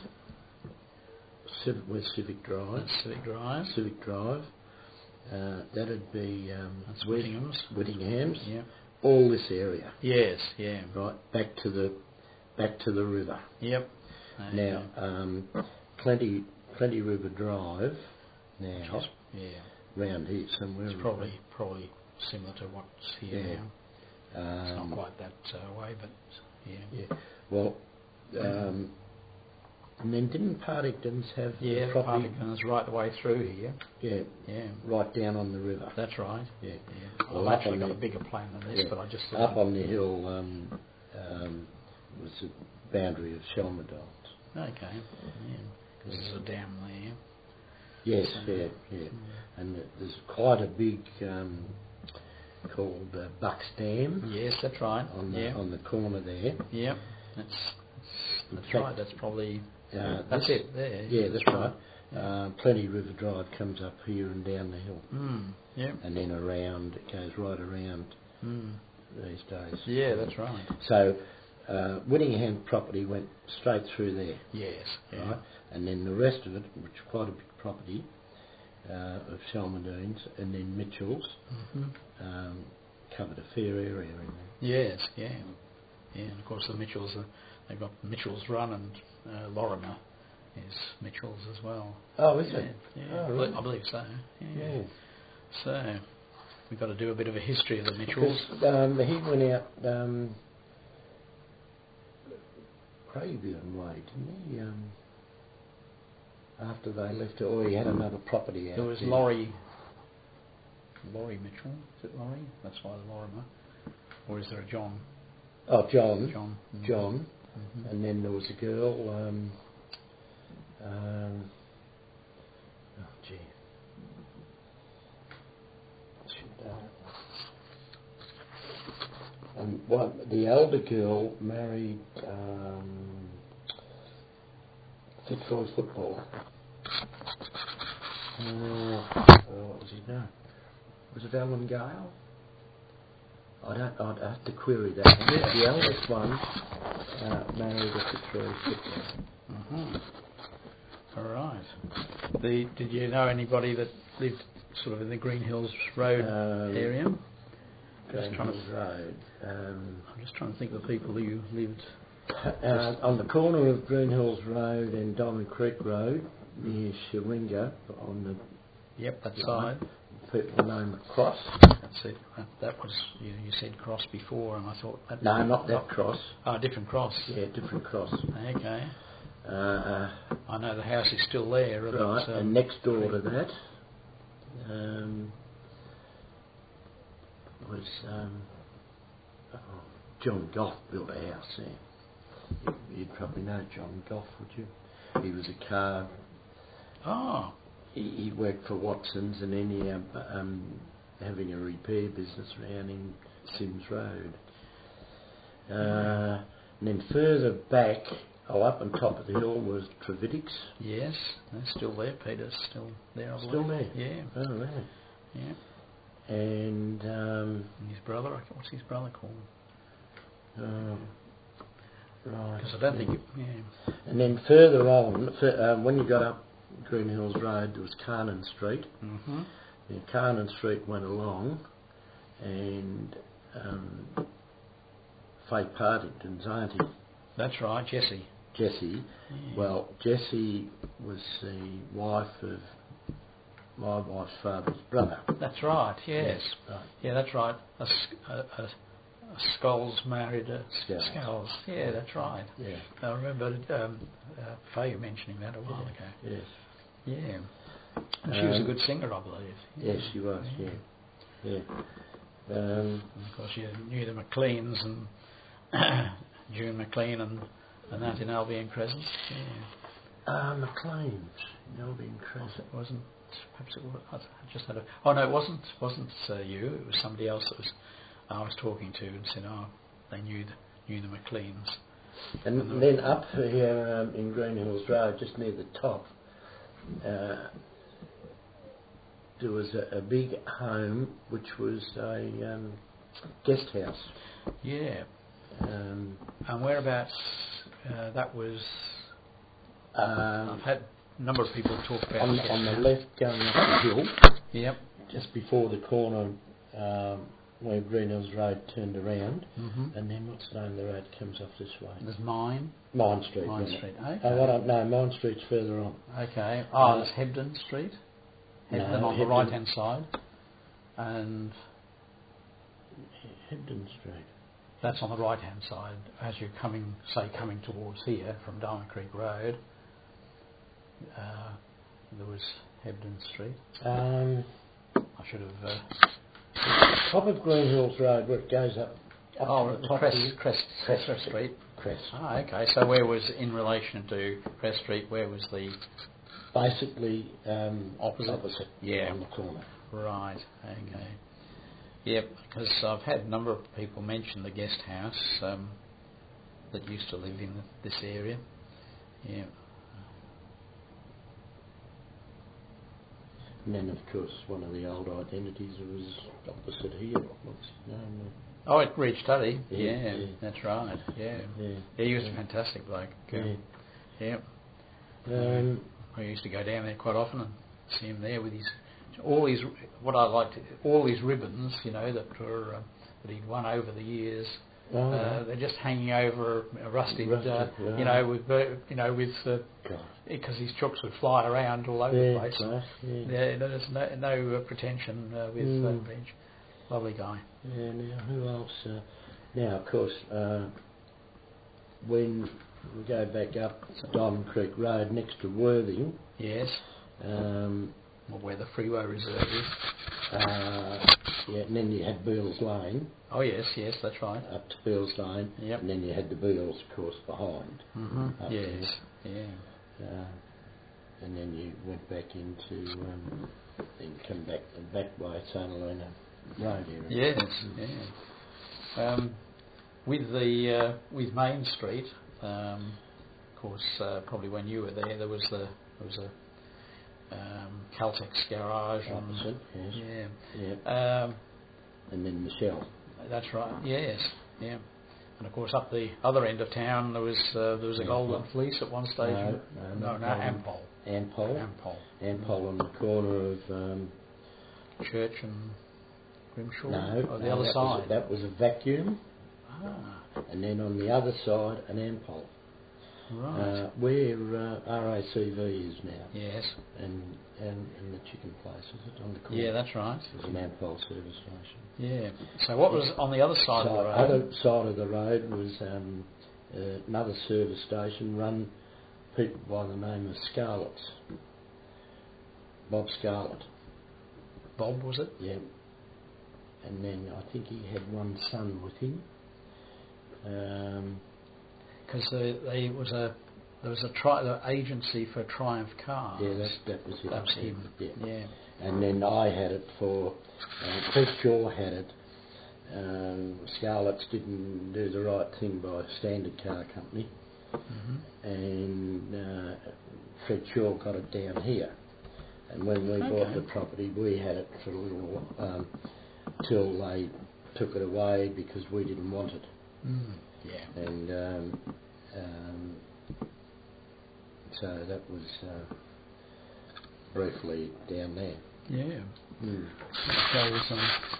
Civic, where's Civic Drive? That's Civic Drive. Civic Drive. Uh, that'd be um, That's where's- Whittingham's. Whittingham's. Yeah. All this area, Yes. Yeah. right, back to the back to the river. Yep. Now, um, plenty plenty River Drive. Now, Just, yeah. round here somewhere. It's probably probably similar to what's here Yeah. now. Um, It's not quite that uh, way, but yeah. Yeah. Well, um, and then didn't Partingtons have Yeah, the the property? Partington's right the way through here. Yeah, Yeah. right down on the river. That's right. Yeah. Yeah. Well, I've up actually on got the- a bigger plan than this, Yeah. but I just Up on the hill um, um, was the boundary of Shelmerdines. Okay. Yeah. Because there's a dam there. Yes, yeah, yeah. And th- there's quite a big um, called uh, Bucks Dam Yes, that's right. on the Yeah. on the corner there. Yeah. That's In that's fact, right. That's probably Uh, that's this- it there. Yeah, that's right. Uh, Plenty River Drive comes up here and down the hill, Mm. Yeah. and then around. It goes right around Mm. these days. Yeah, that's right. So uh, Whittingham property went straight through there, Yes. Yeah. right? And then the rest of it, which is quite a big property uh, of Shalmerdines, and then Mitchell's, hmm um, covered a fair area in there. Yes. Yeah. Yeah. And of course the Mitchells, uh, they've got Mitchell's Run, and uh, Lorimer is Mitchell's as well. Oh, is Yeah. it? Yeah. Oh, I really? believe- I believe so. Yeah. Yeah. So we've got to do a bit of a history of the Mitchells. Because um, he went out um, Craigburn Way, didn't he? Um, after they left it, or he had another property out There was there. Laurie. Laurie Mitchell. Is it Laurie? That's why the Lorimer. Or is there a John? Oh, John. John. Mhm. John. Mhm. And then there was a girl. Um, um, oh, gee. Should, uh, and what, the elder girl married um, Fitzroy footballer. Uh, oh, what was his name? Was it Alan Gale? I don't. I'd have to query that. Yeah. The eldest one uh, married a Fitzroy footballer. Mhm. All right. The, did you know anybody that lived sort of in the Green Hills Road Um, area? Green Just trying Hills to, Road. Um, I'm just trying to think of the people who lived. uh, on the corner of Green Hills Road and Diamond Creek Road, near Shiringa, on the Yep, that Yeah. side. people named Cross. That's it. That, that was you, you said Cross before, and I thought that. No, not that Cross. Oh, different Cross. Yeah, different Cross. Okay. Uh, I know the house is still there. But, right, um, and next door to that um, was um, oh, John Goff built a house there. You'd probably know John Goff, would you? He was a car. Oh. He, he worked for Watson's, and then he um, um, having a repair business around in Sims Road. Uh, and then further back, oh, up on top of the hill was Trevitics. Yes, they're still there. Peter's still there. I believe. Still there? Yeah. Oh, really? Yeah. And um, And his brother. I can't- What's his brother called? um, right. Because I don't think. It, yeah. And then further on, f- um, when you got up Green Hills Road, there was Carnan Street. Mm-hmm. Then Carnan Street went along, and um, Faye Partington's auntie, That's right, Jessie. Jessie. Yeah. Well, Jessie was the wife of my wife's father's brother. That's right. Yes. Right. Yeah, that's right. A, s- a- a- Skulls married at Skulls. Skulls. Yeah, that's right. Yeah. I remember um, uh, Faye mentioning that a while ago. Yes. Yeah. And she was a Um, good singer, I believe. Yes, she was. Yeah. Yeah. Um, And of course, you knew the McLeans and June McLean and, and that in Albion Crescent. Yeah. uh, McLean's, Albion Crescent. It wasn't. Perhaps it was. I just had a. Oh no, it wasn't. Wasn't uh, you? It was somebody else that was. I was talking to and said, oh, they knew the, knew the McLeans. And, And then up here um, in Green Hills Road, just near the top, uh, there was a, a big home which was a um, guest house. Yeah. Um, And whereabouts? Uh, that was. um, I've had a number of people talk about. on, it. on the left going up the hill, Yep. just before the corner um, where Green Hills Road turned around, Mm-hmm. and then what's the name of the road comes off this way? There's mine. Mine Street. Mine isn't it? Street. Okay. Oh, I don't know. Mine Street's further on. Okay. Oh, Uh, there's Hebden Street. no, Hebden on the Hebden- right hand side. And Hebden Street. that's on the right hand side as you're coming, say, coming towards here from Diamond Creek Road. Uh, there was Hebden Street. Um, I should have. Uh, top of Green Hills Road, where it goes up. up oh, to the top Crest, here. Crest, Crest Crest Street. Crest. Ah, okay. So where was, in relation to Crest Street, where was the Basically, um, opposite? opposite. Yeah. On the corner. Right. Okay. Yep. Because I've had a number of people mention the guest house um, that used to live in this area. Yeah. And then, of course, one of the old identities was opposite here. What's his name? Oh, at Reed Study. Yeah, Yeah, yeah. that's right. Yeah. Yeah. Yeah, he was yeah. a fantastic bloke. Yeah. Yeah. Um, I used to go down there quite often and see him there with his all his what I liked all his ribbons, you know, that were uh, that he'd won over the years. oh, Uh, they're just hanging over a rusted, Rusted, uh, yeah. you know, with uh, you know with uh, God. because his chooks would fly around all over Yeah, the place. right, yeah. Yeah, there's no no uh, pretension uh, with Mm. uh, Reg. Lovely guy. Yeah, now who else? Uh, now, of course, uh, when we go back up Diamond Creek Road next to Worthing, Yes. um, Or where the freeway reserve is. uh, yeah, and then you had Beals Lane, Oh yes, yes, that's right. up to Beals Lane, Yep. and then you had the Beals, of course, behind. Mm-hmm. Up Yes. Yeah. Uh, and then you went back into, um, then come back the back way, Saint Helena Road area. Yes. Yeah. Um, with the uh, with Main Street, um, of course, uh, probably when you were there, there was the there was a um, Caltex garage. And, Opposite, yes. yeah. Yeah. Um, And then Michelle. that's right. Yes. Yeah. And of course, up the other end of town, there was uh, there was a Yeah. Golden Fleece at one stage. No, no, no, not no Golden. Ampol. Ampol. Ampol. Ampol on the corner of, um, Church and Grimshaw. no, Oh, the no, other that side. Was a, that was a vacuum, Ah, and then on the other side, an Ampol. right. Uh, where uh, R A C V is now, yes. and, and and the chicken place, is it, on the corner? Yeah, that's right. There's an Ampol service station. Yeah. So what was on the other side So of the road? other side of the road was um, uh, another service station run people by the name of Scarlett's. Bob Scarlett, Bob, was it? yeah. And then I think he had one son with him. Um, Because there, there was a there was a tri- the agency for Triumph Cars. yeah, that, that was it. That was him. Yeah. Yeah. And then I had it for, uh, Fred Shaw had it. Um, Scarlett's didn't do the right thing by Standard Car Company. Mm-hmm. And uh, Fred Shaw got it down here. And when we Okay. bought the property, we had it for a little um, till they took it away because we didn't want it. Mm. Yeah. And um, um, so that was uh, briefly down there. Yeah. Mm. Okay, so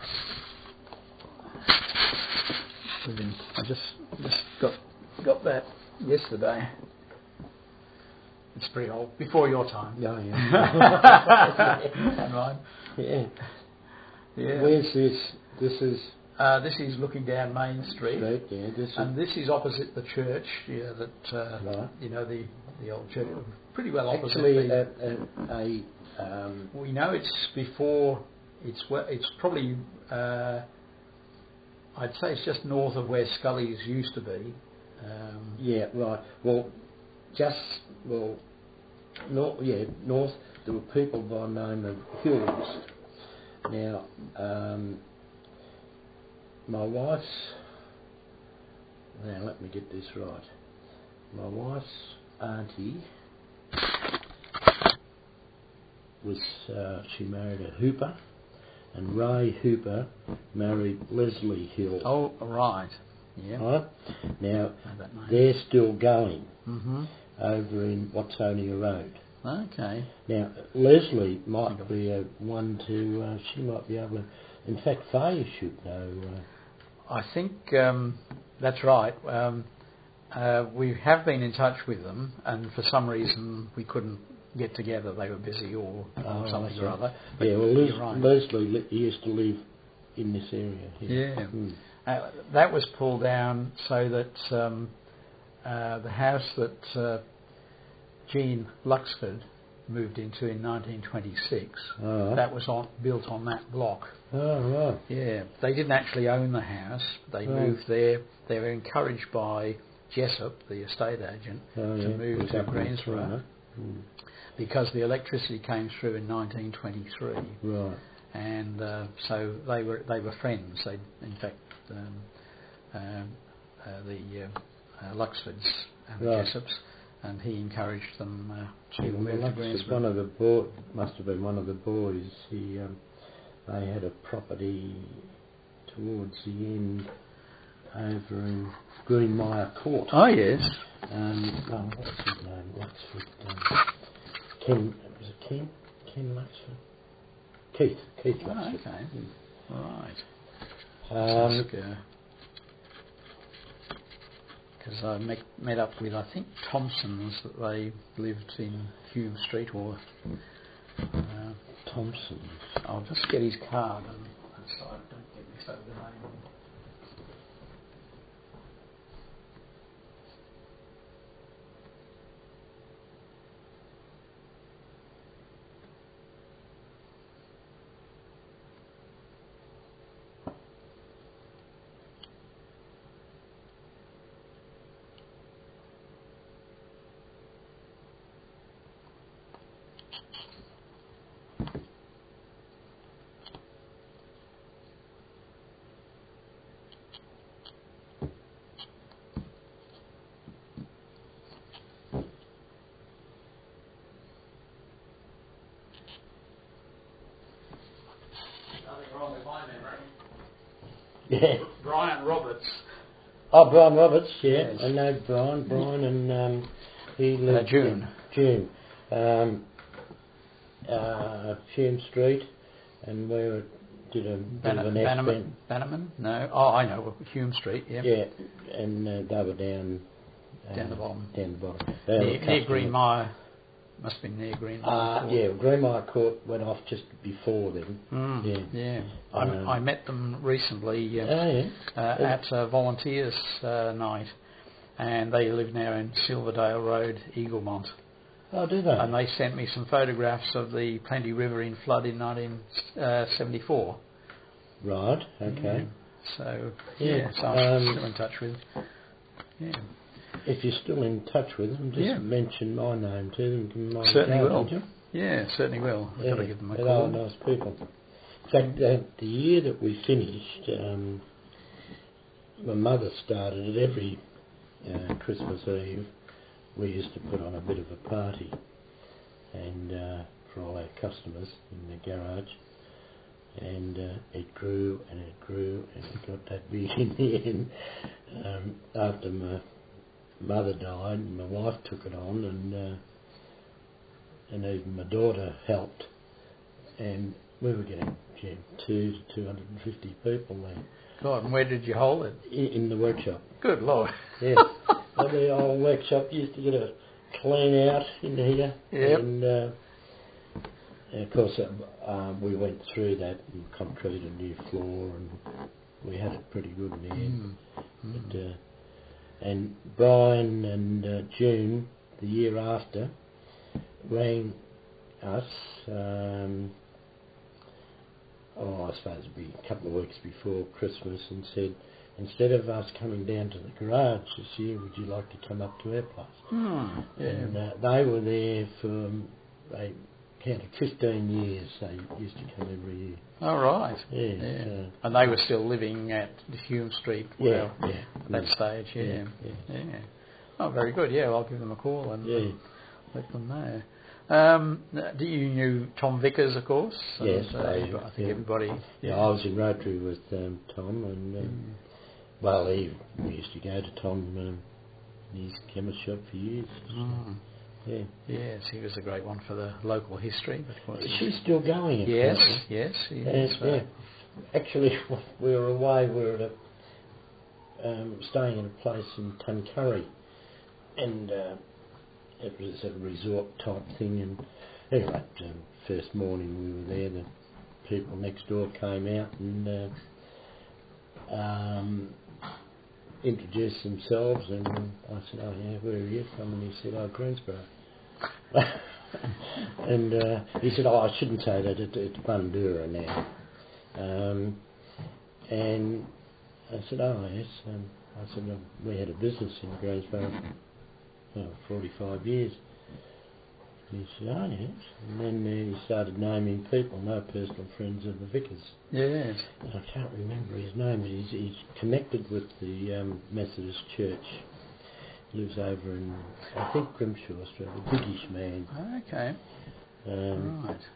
within, I just just got got that yesterday. It's pretty old, before your time. Yeah, yeah. Right. yeah. Yeah. Where's this? This is Uh, this is looking down Main Street, Street, yeah, this and is this is opposite the church. Yeah, that uh, right. you know the the old church, pretty well opposite. Actually, the, a, a, a um, we know it's before. It's where it's probably. Uh, I'd say it's just north of where Scully's used to be. Um, yeah, right. Well, just well, north. Yeah, north. There were people by the name of Hills. Now, um, my wife's. Now, let me get this right. My wife's auntie was. Uh, she married a Hooper, and Ray Hooper married Leslie Hill. oh, right. Yeah. Right? Now, Know that name. they're still going Mm-hmm. over in Watsonia Road. Okay. Now, Leslie might be a one to, uh, she might be able to, in fact, Faye should know. Uh, I think um, that's right. Um, uh, we have been in touch with them, and for some reason we couldn't get together. They were busy or Oh, something that's or right. other. But yeah, well, Les- you're right. Leslie li- used to live in this area here. Yeah. Hmm. Uh, that was pulled down so that um, uh, the house that uh, Jean Luxford moved into in nineteen twenty-six, Oh, right. that was on, built on that block. Oh, right. Yeah, they didn't actually own the house. They Right. moved there. They were encouraged by Jessup, the estate agent, Oh, to yeah. move It's to up in Greensborough Toronto. Hmm. because the electricity came through in nineteen twenty-three, Right. and uh, so they were they were friends. They, in fact, um, um, uh, the uh, uh, Luxfords and Right. the Jessups, and he encouraged them uh, to Well, move to that's Greensborough. one of the boy, must have been one of the boys. He, um, they had a property towards the end over in Greenmire Court. Oh yes. Um, oh, what's his name? Luxford. Um, Ken, was it Ken? Ken Luxford? Keith. Keith Oh, Luxford. okay. Right. Um, Because I met, met up with, I think, Thompsons, that they lived in Hume Street, or uh, Thompson. I'll just get his card and, and so I don't get mixed up with the name. Nothing wrong with my memory. Yeah. Brian Roberts. Oh, Brian Roberts, yeah. Yes. I know Brian. Brian and um, he Uh, lived June. June. Um, uh, Hume Street, and we were, did a bit Ban- of an Bannerman? extent. Bannerman? No. Oh, I know. Hume Street, yeah. Yeah, and uh, they were down. Uh, Down the bottom. Down the bottom. They were Near, near customers. Greenmire. Must have been near Greenmire. Uh, Court. yeah, Greenmire Court went off just before then. Mm, Yeah. yeah. Um, I, I met them recently uh, Oh, yeah. uh, Oh. at uh, Volunteers uh, Night, and they live now in Silverdale Road, Eaglemont. Oh, do they? And they sent me some photographs of the Plenty River in flood in nineteen seventy-four. Right, okay. Mm. So, Yeah, yeah, so I'm um, still in touch with. Yeah. If you're still in touch with them, just Yeah. mention my name to them. Give them my Certainly card, will. would you? Yeah, certainly will. I've got to give them a they call. are nice people. In fact, uh, the year that we finished, um, my mother started it every uh, Christmas Eve. We used to put on a bit of a party, and uh, for all our customers in the garage, and uh, it grew and it grew and it got that big in the end. Um, after my mother died, my wife took it on, and uh, and even my daughter helped, and we were getting gee, two to two hundred and fifty people there God, and where did you hold it? in, in the workshop. Good Lord. Yeah, and the old workshop used to get a clean out in here, Yep. and, uh, and of course uh, um, we went through that and concrete a new floor and we had it pretty good in the end. Mm. But, uh, and Brian and uh, June, the year after, rang us, um, oh, I suppose it'd be a couple of weeks before Christmas, and said, instead of us coming down to the garage this year, would you like to come up to our place? Mm. Yeah. And uh, they were there for, um, they counted fifteen years, they used to come every year. Oh, right. Yeah. Yeah. So, And they were still living at Hume Street. yeah, Well, yeah. at that yeah, stage, yeah. Yeah, yeah. yeah. Oh, very good. Yeah, well, I'll give them a call and Yeah. let them know. Um, do you knew Tom Vickers, of course? And, Yes, uh, I- everybody- I think yeah. everybody. Yeah, I was in Rotary with um, Tom, and um, Mm. well, he, we used to go to Tom um, in his chemist shop for years. Mm. Yeah, Yes, he was a great one for the local history. But of course, she's still going. yes, apparently. yes, he Yeah, is. uh, yeah. Actually, we were away. We were at a, um, staying in a place in Tuncurry, and uh, it was a resort type thing. And anyway, um, first morning we were there, the people next door came out and uh, um, introduced themselves, and I said, "Oh yeah, where are you from?" And he said, "Oh, Greensboro." And uh, he said, "Oh, I shouldn't say that. It, it's Bundoora now." Um, and I said, "Oh yes." Um, I said, well, "We had a business in Greensboro for oh, forty-five years." He said, "Oh yes." And then uh, he started naming people, no personal friends of the Vickers. Yes. I can't remember his name, but he's, he's connected with the um, Methodist Church. He lives over in, I think, Grimshaw, Australia. A biggish man. Okay. Um, Right.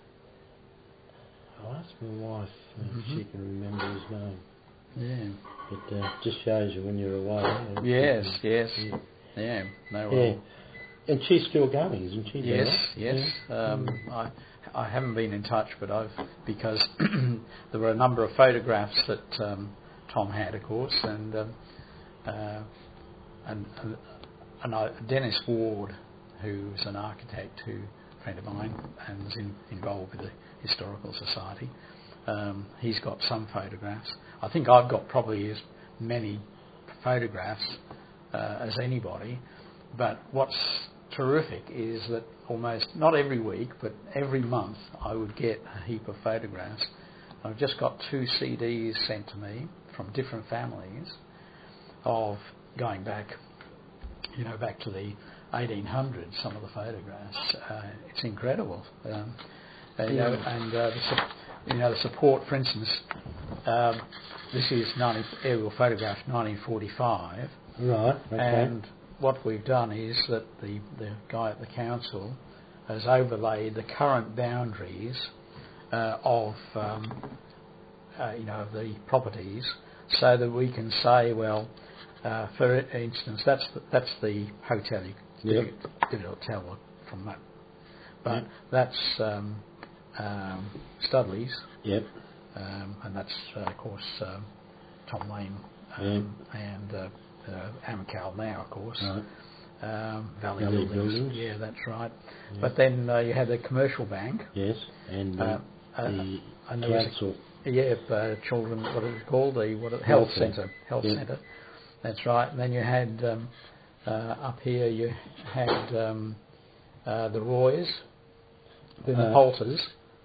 I'll ask my wife uh, Mhm. if she can remember his name. Yeah. But uh, just shows you when you're away. uh, Yes. Yes. Yeah. Yeah. No. Yeah. Well. And she's still going, isn't she? Yes, Bella? yes. Yeah. Um, I I haven't been in touch, but I've because there were a number of photographs that um, Tom had, of course, and um, uh, and and, and I, Dennis Ward, who's an architect, who a friend of mine and was in, involved with the Historical Society. Um, he's got some photographs. I think I've got probably as many photographs uh, as anybody. But what's terrific is that almost, not every week, but every month I would get a heap of photographs. I've just got two C Ds sent to me from different families of going back, you know, back to the eighteen hundreds, some of the photographs. Uh, it's incredible. Um, uh, you know, and uh, the, su- you know, the support, for instance, um, this is ninety, aerial photograph nineteen forty-five. Right, okay. And what we've done is that the, the guy at the council has overlaid the current boundaries uh, of um, uh, you know of the properties, so that we can say, well, uh, for instance, that's the, that's the hotel. You Yep. did a tell from that, but Yep. that's um, um, Studley's, Yep. um, and that's uh, of course um, Tom Lane um, and. Uh, Uh, Amcal now, of course. Right. Um, Valley, Valley Buildings. Buildings. Yeah, that's right. Yeah. But then uh, you had the commercial bank. Yes, and uh, Uh, uh, the and there was council. a, yeah, uh, children. What is it called? The what? It, health Health centre. Health yeah. centre. That's right. And then you had um, uh, up here. You had um, uh, the Roys, then the Uh, Poulters,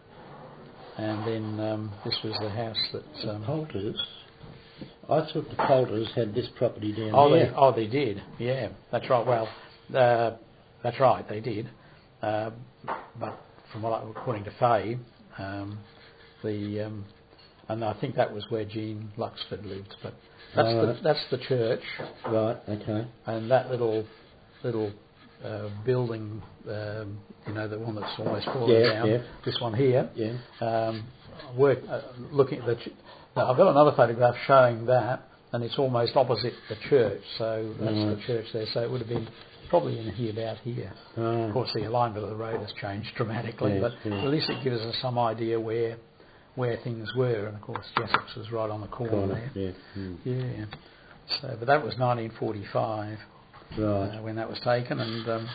and then um, this was the house that. Um, Poulters. I thought the Poulters had this property down Oh, here. they, oh, they did. Yeah, that's right. Well, uh, that's right. They did. Uh, but from what, I, according to Faye, um, the um, and I think that was where Jean Luxford lived. But that's Oh, the right. that's the church, Right, okay. and that little little uh, building, um, you know, the one that's almost fallen Yeah, down. yeah. This one here. Yeah. Um, work uh, looking at the. Ch- now, I've got another photograph showing that, and it's almost opposite the church. So that's Right. the church there. So it would have been probably in here, about here. Oh. Of course, the alignment of the road has changed dramatically, Yes, but yes. at least it gives us some idea where where things were. And of course, Jessop's was right on the corner, Corner, there. yeah. Mm. Yeah. So, but that was nineteen forty-five Right. uh, when that was taken, and. Um,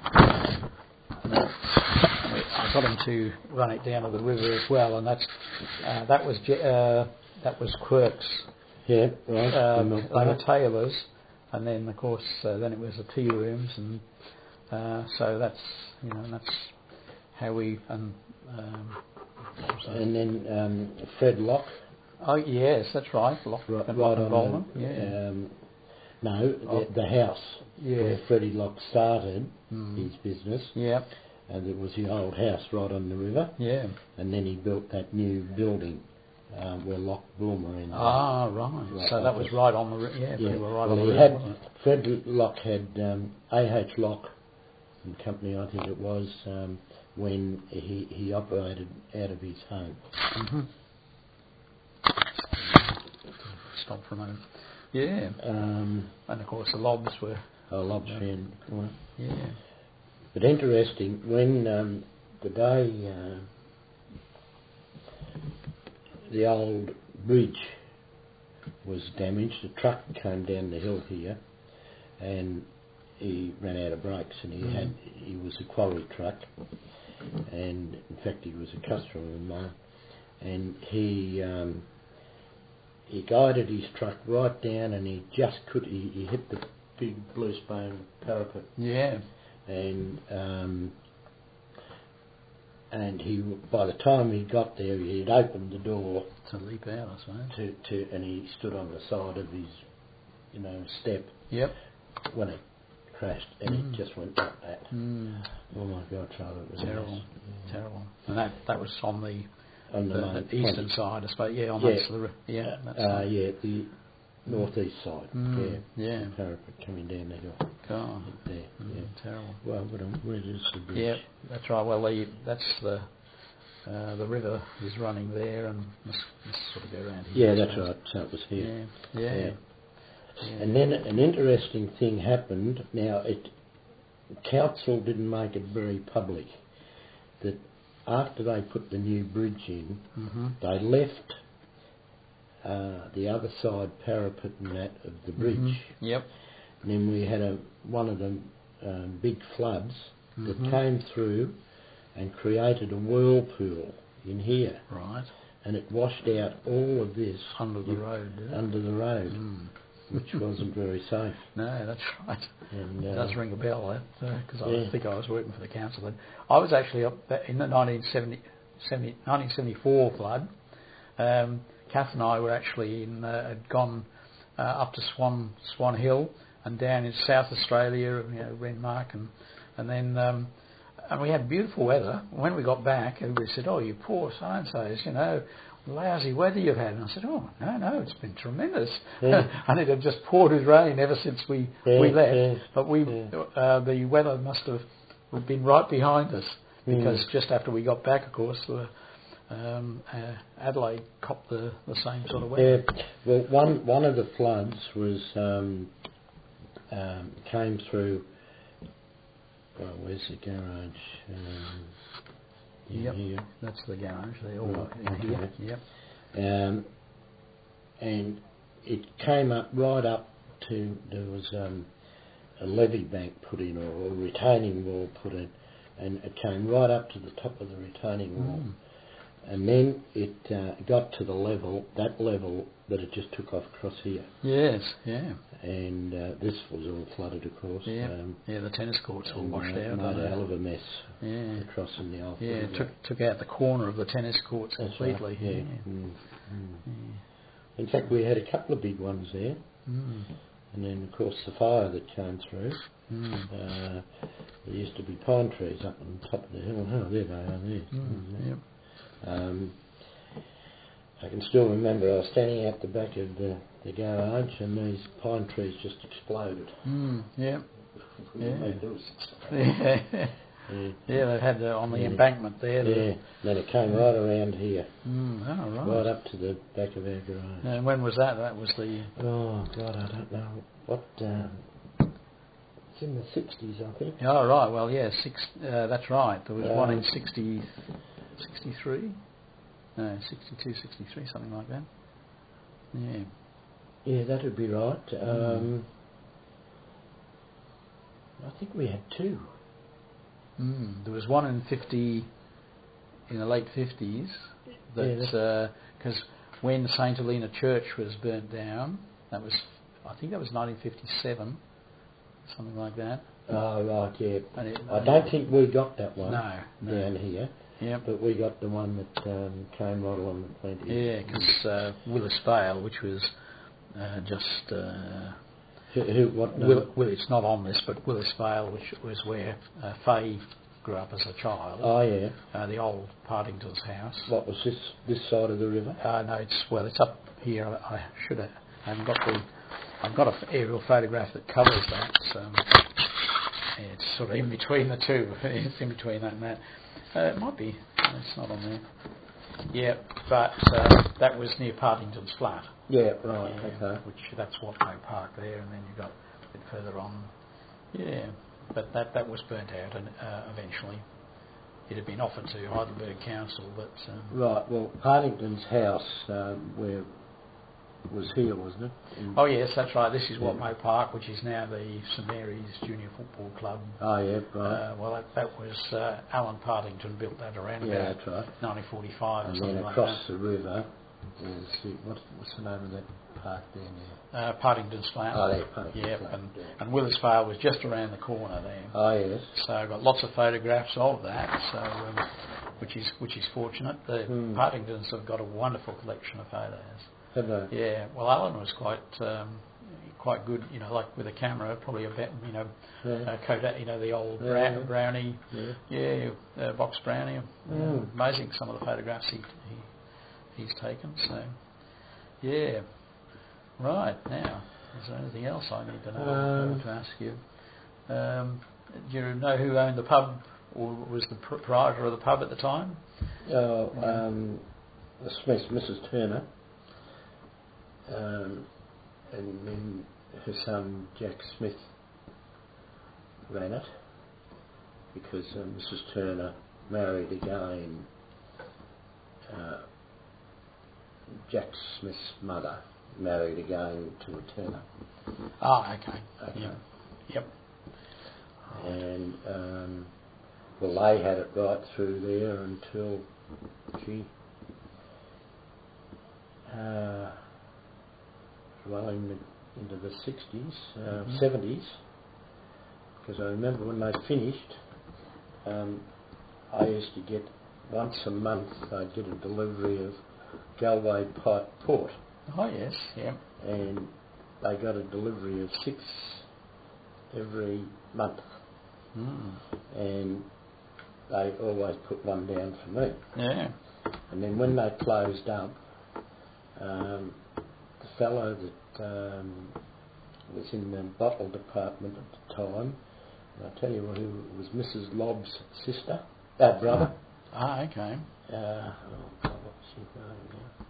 and that, I got him to run it down to the river as well, and that's uh, that was Je- uh, that was Quirk's Yeah, right. Uh, the milk they were bar. tailors, and then of course uh, then it was the tea rooms, and uh, so that's you know that's how we and um, so. And then um, Fred Locke. Oh yes, that's right. Lock, Right, and right Lock and on Bolton. the, Yeah. um, no, Oh. the, the house Yeah. where Freddie Locke started Mm. his business, Yeah. and it was the old house right on the river, Yeah. and then he built that new building um, where Loch Bulmer in. Ah, right. Right So that was office. right on the ri- yeah, Yeah. we were right Well, on the he river, had wasn't it? Fred Locke had um, A H Locke and Company, I think it was, um, when he he operated out of his home. Mm-hmm. Stop for a moment. Yeah. Um, And of course the lobs were. oh, Lob's Yeah. round the corner. Yeah. But interesting, when um, the day uh, the old bridge was damaged, a truck came down the hill here, and he ran out of brakes, and he Mm. had he was a quarry truck, and in fact he was a customer of mine, and he um, he guided his truck right down, and he just could he, he hit the big blue stone parapet. Yeah. And um, and he, by the time he got there, he'd opened the door To leap out, I suppose. to, to and he stood on the side of his, you know, step Yep. when it crashed, and Mm. it just went like that. Mm. Oh my God, Charlie, it was Terrible. nice. Terrible. And that that was on the, On the, the, main the eastern front. side, I suppose. Yeah, on Yeah. that sort of yeah. Uh, That's uh, right. yeah, the northeast side. Mm. Yeah, Yeah. the parapet coming down the hill. God. There, Mm, yeah. Terrible. Well, but um, where is the bridge? Yeah, that's right. Well, the, that's the uh, the river is running there, and must, must sort of go around here. Yeah, I that's suppose. right. So it was here. Yeah, yeah. Yeah. yeah. And then an interesting thing happened. Now, it council didn't make it very public that after they put the new bridge in, Mm-hmm. they left uh, the other side parapet and that of the bridge. Mm-hmm. Yep. And then we had a one of the um, big floods that Mhm. came through and created a whirlpool in here, Right. and it washed out all of this Under the road. Did it? under the road, Mm. which wasn't very safe. No, that's right. And, It uh, does ring a bell, that, because yeah. I think I was working for the council then. I was actually up there in the nineteen seventy, seventy, nineteen seventy-four flood. Um, Kath and I were actually in, uh, had gone uh, up to Swan Swan Hill and down in South Australia, you know, Renmark, and and then um, and we had beautiful weather. When we got back, everybody said, "Oh, you poor so and so's, you know, lousy weather you've had." And I said, "Oh, no, no, it's been tremendous." Yeah. And it had just poured with rain ever since we Yeah, we left. yeah, But we yeah. uh, the weather must have been right behind us, because Mm. just after we got back, of course, the um, uh, Adelaide copped the, the same sort of weather. Yeah, well, one one of the floods was um, um, came through. Well, where's the garage? Um, in Yep. here. That's the garage. They all Right, in here. okay. Yep. Um, and it came up right up to there was um, a levee bank put in, or a retaining wall put in, and it came right up to the top of the retaining wall. Mm. And then it uh, got to the level, that level, that it just took off across here. Yes. Yeah. And uh, this was all flooded, of course. Yeah. Um, Yeah. The tennis courts all and, washed uh, out. made didn't a hell they? of a mess Yeah. crossing the old Yeah. It river. took took out the corner of the tennis courts That's completely. right, yeah. Yeah. Mm, mm. Yeah. In fact, we had a couple of big ones there. Mm. And then, of course, the fire that came through. Mm. Uh, there used to be pine trees up on top of the hill. Oh, there they are there. Mm. Yep. Um, I can still remember I was standing out the back of the, the garage, and these pine trees just exploded. Mm. Yep. Yeah. It was- Yeah. yeah. Yeah, they had the, on the Yeah. embankment there. the- Yeah, then it came right around here, Mm, oh, right. right up to the back of our garage. And when was that? That was the... Oh, God, I don't know. What, um, it's in the sixties, I think. Oh, right. Well, yeah, six, uh, that's right. There was Um, one in sixty, sixty-three? No, sixty-two, sixty-three, something like that. Yeah. Yeah, that would be right. Um, I think we had two. Mm. There was one in fifty, in the late fifties, Yeah, that, because when Saint Helena Church was burnt down. That was, I think that was nineteen fifty-seven, something like that. Oh, right, yeah. And it, I don't think we got that one no, no. down here, Yep. but we got the one that um, came right along the plenty. Yeah, because uh, Willis Vale, which was uh, just... Uh, Who, who, what Will, well, it's not on this, but Willis Vale, which was where uh, Faye grew up as a child. Oh, yeah. Uh, the old Partington's house. What was this, this side of the river? Uh, no, it's, well, it's up here. I, I should have, I haven't got the, I've got an aerial photograph that covers that. So yeah, it's sort of in between the two. It's in between that and that. Uh, it might be. No, it's not on there. Yeah, but uh, that was near Partington's flat. Yeah, right, Yeah, okay. which that's Watmo Park there, and then you got a bit further on. Yeah, but that that was burnt out, and uh, eventually it had been offered to Heidelberg Council, but um, Right, well, Partington's house um, where was here, wasn't it? In oh yes, that's right. This is Yeah. Watmo Park, which is now the St Mary's Junior Football Club. Oh, yeah, right. Uh, well, that, that was uh, Alan Partington built that around yeah, about that's right. nineteen forty-five or And something then like across that. the river is the, what, what's the name of that park there now? Uh, Partington's flat. Oh, there, Partington's yeah, flat, and, yeah. and Willis Vale was just around the corner there. Oh, yes. So I've got lots of photographs of that, so um, which is which is fortunate. The Hmm. Partingtons have got a wonderful collection of photos. Have they? Yeah, well, Alan was quite um, quite good, you know, like with a camera, probably a bit, you know, Yeah. uh, Kodak, you know, the old Yeah, Bra- yeah. Brownie, Yeah. yeah, uh, box Brownie. Yeah, Mm. amazing some of the photographs he, he he's taken. So, yeah, right now, is there anything else I need to know Um, to ask you? Um, do you know who owned the pub, or was the proprietor of the pub at the time? Oh, um, the Smith, Missus Turner, um, and then her son Jack Smith ran it because uh, Missus Turner married again. Uh, Jack Smith's mother married again to a Turner. Ah, okay. Okay. Yep. Yep. And um, well, they had it right through there until, gee, uh, well in the, into the sixties, uh, Mhm. seventies, because I remember when they finished, um, I used to get once a month. I'd get a delivery of Galway Pipe Port, Oh yes. Yep. and they got a delivery of six every month. Mm. And they always put one down for me. Yeah. And then when they closed up, um, the fellow that um, was in the bottle department at the time, and I'll tell you who was Missus Lobb's sister, uh, brother. Ah, okay. Uh, oh God, what's his name now?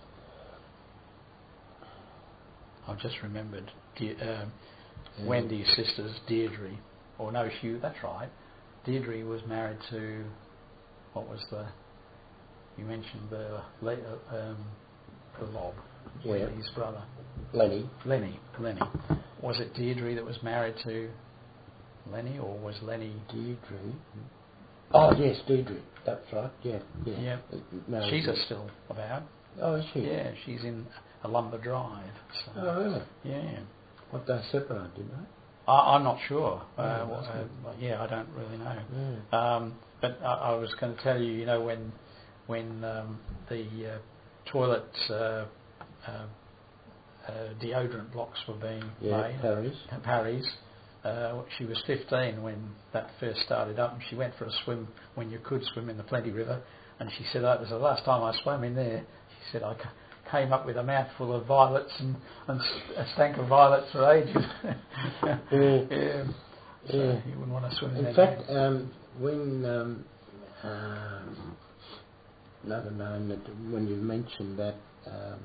I've just remembered De- um, Yeah. Wendy's sister's Deirdre. Or no, she, that's right. Deirdre was married to, what was the, you mentioned the, Le- uh, um, the Lob, Yeah. Wendy's brother. Lenny. Lenny, Lenny. Was it Deirdre that was married to Lenny, or was Lenny... Deirdre. Oh yes, Deirdre. That's right. Yeah, yeah. Yeah. No, She's yeah. a still about. Oh, is she? Yeah, she's in a lumber drive. So, Oh, really? yeah. What, they separated, didn't they? I, I'm not sure. Oh, Uh, that's uh, good. but yeah, I don't really know. Yeah. Um, but I, I was going to tell you, you know, when when um, the uh, toilet uh, uh, uh, deodorant blocks were being Yeah, made, Harry's. at Parry's, uh, she was fifteen when that first started up, and she went for a swim when you could swim in the Plenty River, and she said, "That was the last time I swam in there." She said, "I ca- came up with a mouthful of violets and, and a stank of violets for ages." Yeah. yeah. So Yeah. you wouldn't want to swim in In there. fact, um, when um, um, another name that when you mentioned that um,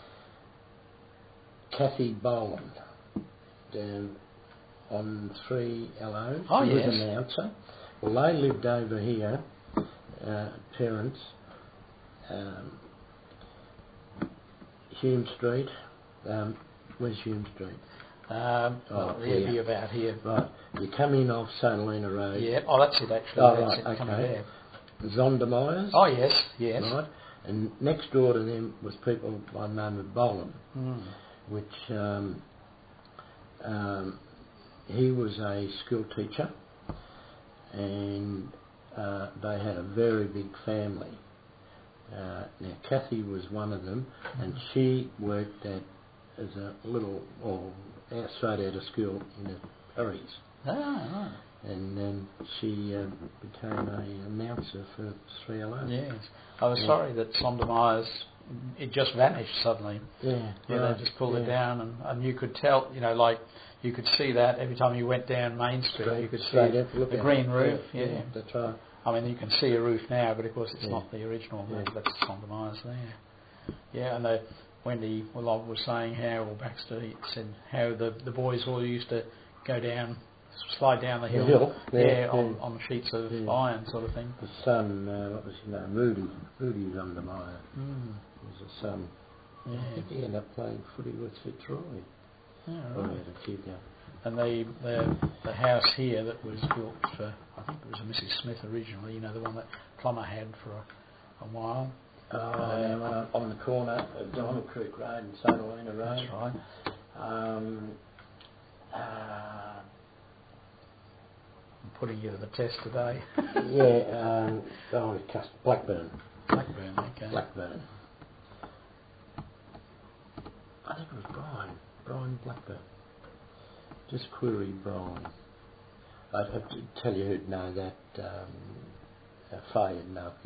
Kathy Boland down on three L O, Oh, she yes. was an announcer. Well, they lived over here, uh, parents, um, Hume Street. Um, where's Hume Street? Um, Oh, well, yeah, here. be about here. Right, you come in off Saint Helena Road. Yeah. Oh, that's it actually. Oh, that's right, it coming okay. there. Zondermeyer's. Oh yes, yes. Right, And next door to them was people by the name of Boland, Mm. which um, um, he was a school teacher, and uh, they had a very big family. Uh, now Kathy was one of them, and she worked at as a little, or out straight out of school in the Perrys, Ah, right. and then she uh, became a announcer for three L O. Yes. I was Yeah. sorry that Sondermeyer's, it just vanished suddenly. Yeah, Yeah, right, they just pulled yeah. it down, and, and you could tell, you know, like, you could see that every time you went down Main Street, Straight- you could see straight up, look the at green it. roof. Yeah, Yeah. yeah, that's right. I mean, you can see a roof now, but of course it's Yeah. not the original. Yeah. That's Sondermeyer's there. Yeah, and the, Wendy well, was saying how, or Baxter he said how the the boys all used to go down, slide down the The hill, hill, yeah, yeah, on, yeah. on sheets of Yeah. iron, sort of thing. The son, uh, what was his name? Rudy. Rudy Sondermeyer Mm. was a son. I Yeah. think he ended up playing footy with Fitzroy. Yeah, Oh, right. he had a kid there. And the, the the house here that was built for, I think it was a Missus Smith originally, you know, the one that Plummer had for a, a while. Oh, Uh, yeah, on, on the corner of Donald Creek Road and Saint Helena Road. That's right. Um, uh, I'm putting you to the test today. yeah, um, oh, it cust- Blackburn. Blackburn, okay. Blackburn. I think it was Brian. Brian Blackburn. Just query Brian. I'd have to tell you who'd know that. Um, uh, Faye would know.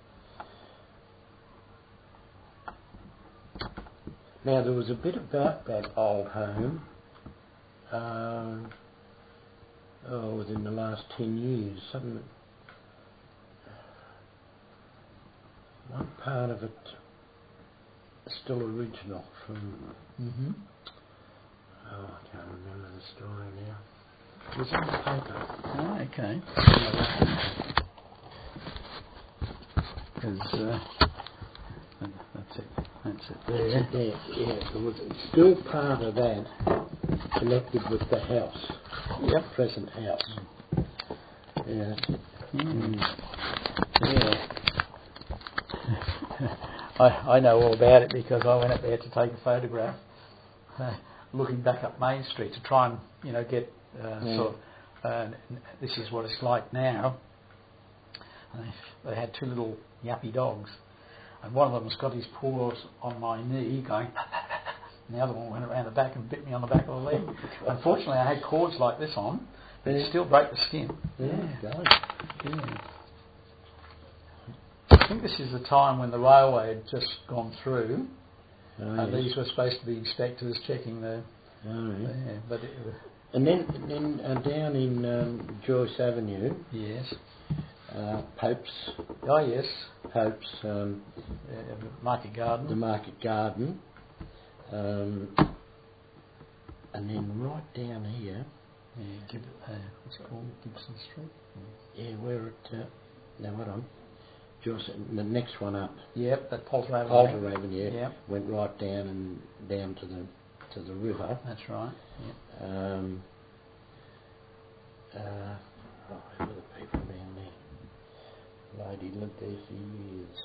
Now there was a bit about that old home. Um, oh, within the last ten years, something. One part of it is still original from. Mm-hmm. Oh, I can't remember the story now. It was in the paper. Oh, okay. Because uh, that's it. That's it. That's There. it there. Yeah, there was still part of that connected with the house. Yep. Present house. Yeah. Mm. Yeah. I I know all about it because I went up there to take a photograph, uh, looking back up Main Street to try and you know get uh, Yeah. sort of uh, this is what it's like now. And they, they had two little yappy dogs, and one of them's got his paws on my knee going. And the other one went around the back and bit me on the back of the leg. Unfortunately, I had cords like this on, but it still broke the skin. Yeah. Yeah. Yeah. I think this is the time when the railway had just gone through, Oh, and yes. these were supposed to be inspectors checking the. Oh, yeah. Yeah, but it, And then, and then uh, down in um, Joyce Avenue, yes. uh, Pope's, Oh yes. Pope's, um, Uh, Market Garden. the Market Garden, um, and then right down here, Yeah, Gib, uh, what's it called? Gibson Street. yeah, where it, uh, now hold on, Joyce, the next one up, Yep, at Poulter Avenue. Alter Avenue, Yep. went right down and down to the to the river. That's right. Yep. Um, uh, oh, who were the people down there? Lady lived there for years.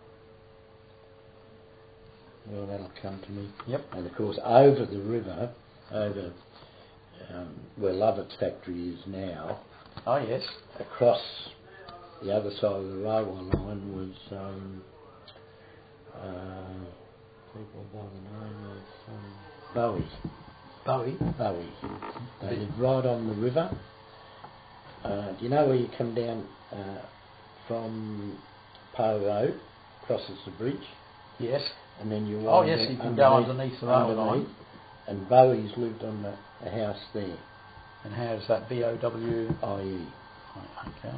Well, that'll come to me. Yep. And of course, over the river, over um, where Lovett's factory is now, Oh yes. across the other side of the railway line was um, uh, people by the name of um, Bowie. Bowie. Bowie. They live right on the river. Uh, do you know where you come down uh, from Poe Road, crosses the bridge, Yes. and then you Oh wind yes, down you can go underneath the railway line. underneath, and Bowie's lived on the, the house there, And how's that? B O W. that is. Okay.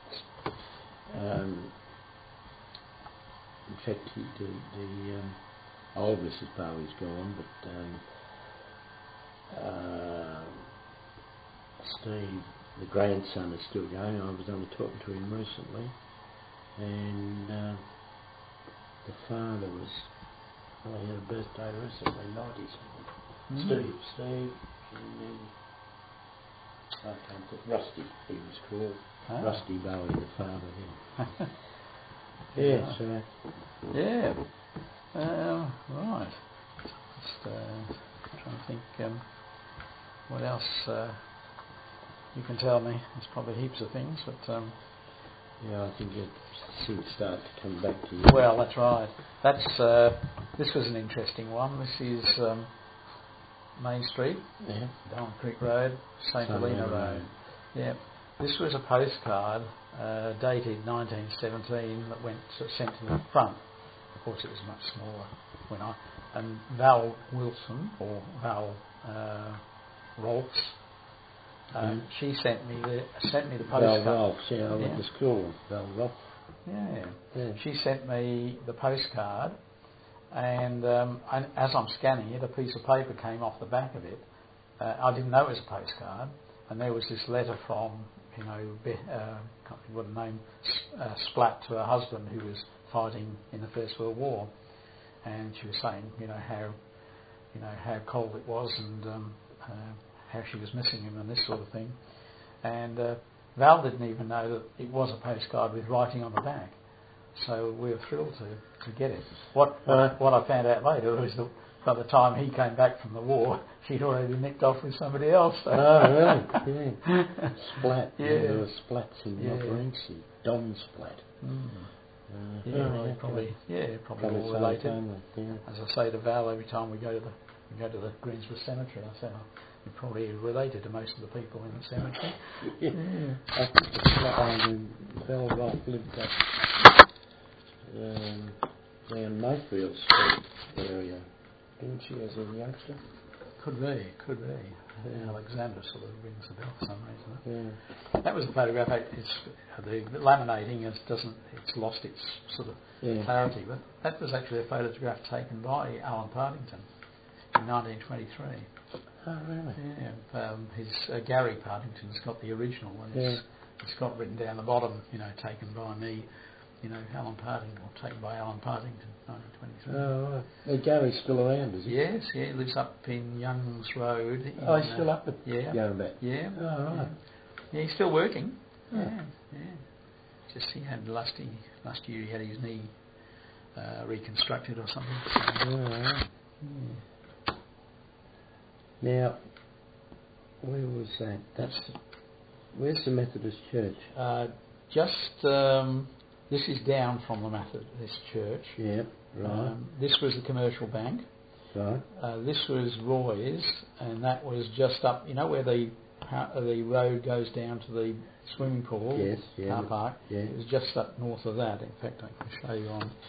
Um, in fact, he, the, the um, old Missus Bowie's gone, but um, uh, Steve, the grandson, is still going. I was only talking to him recently, and uh, the father was, well, he had a birthday recently, ninety something. Mm. Steve, Steve, and then, I can't think, Rusty, he was called. Ah. Rusty Bowie, the father, yeah. Yeah, so. Yeah. Um, right. Just uh, trying to think um, what else uh, you can tell me. There's probably heaps of things, but um, yeah, I think it should start to come back to you. Well, that's right. That's uh, this was an interesting one. This is um, Main Street, yeah. Darwin Creek Road, Saint Helena Road. Road. Yeah. This was a postcard uh, dated nineteen seventeen that went to, sent to the front. Of course, it was much smaller when I and Val Wilson or Val uh, Rolfs. Um, mm. She sent me the sent me the postcard. Val Rolfs, yeah, I went to school. Val Rolfs. Yeah. yeah. She sent me the postcard, and, um, and as I'm scanning it, a piece of paper came off the back of it. Uh, I didn't know it was a postcard, and there was this letter from, you know, Be- uh, can't think what her name, uh, Splat to her husband who was fighting in the First World War, and she was saying, you know, how, you know, how cold it was and um, uh, how she was missing him and this sort of thing, and. Uh, Val didn't even know that it was a postcard with writing on the back, so we were thrilled to, to get it. What uh, what I found out later was that by the time he came back from the war, she'd already nicked off with somebody else. So. Oh, really? Yeah. Splat. Yeah. yeah. There were Splats in yeah. Montmorency. Don Splat. Mm. Uh, yeah, oh, yeah, probably. Yeah, probably, probably all related. Family, yeah. As I say to Val every time we go to the we go to the Greensborough Cemetery, I say, oh, you're probably related to most of the people in the cemetery. yeah. yeah. I think the Splat um, Val Rolf lived up um, around Mayfield Street area, didn't she, as a youngster? Could be, could be. Yeah, Alexander sort of rings a bell for some reason. Yeah. That was the photograph. It's, the laminating is doesn't. It's lost its sort of yeah. clarity. But that was actually a photograph taken by Alan Partington in nineteen twenty-three. Oh, really? Yeah. Um, his uh, Gary Partington's got the original, and yeah. it's, it's got written down the bottom. You know, taken by me. You know, Alan Partington, or taken by Alan Partington, nineteen twenty-three. Oh, right. Well, Gary's still around, is he? Yes, yeah, he lives up in Youngs Road. In, oh, he's still uh, up at yeah. going back? Yeah. Oh, right. Yeah, yeah he's still working. Oh. Yeah, yeah. Just he had last, he, last year he had his knee uh, reconstructed or something. So, oh, right. Yeah. Now, where was that? That's where's the Methodist Church? Uh, just um, this is down from the Methodist Church. Yeah, right. Um, this was the commercial bank. Right. Uh, this was Roy's, and that was just up. You know where the uh, the road goes down to the swimming pool, yes, yeah, car park. Yeah. It was just up north of that. In fact, I can show you on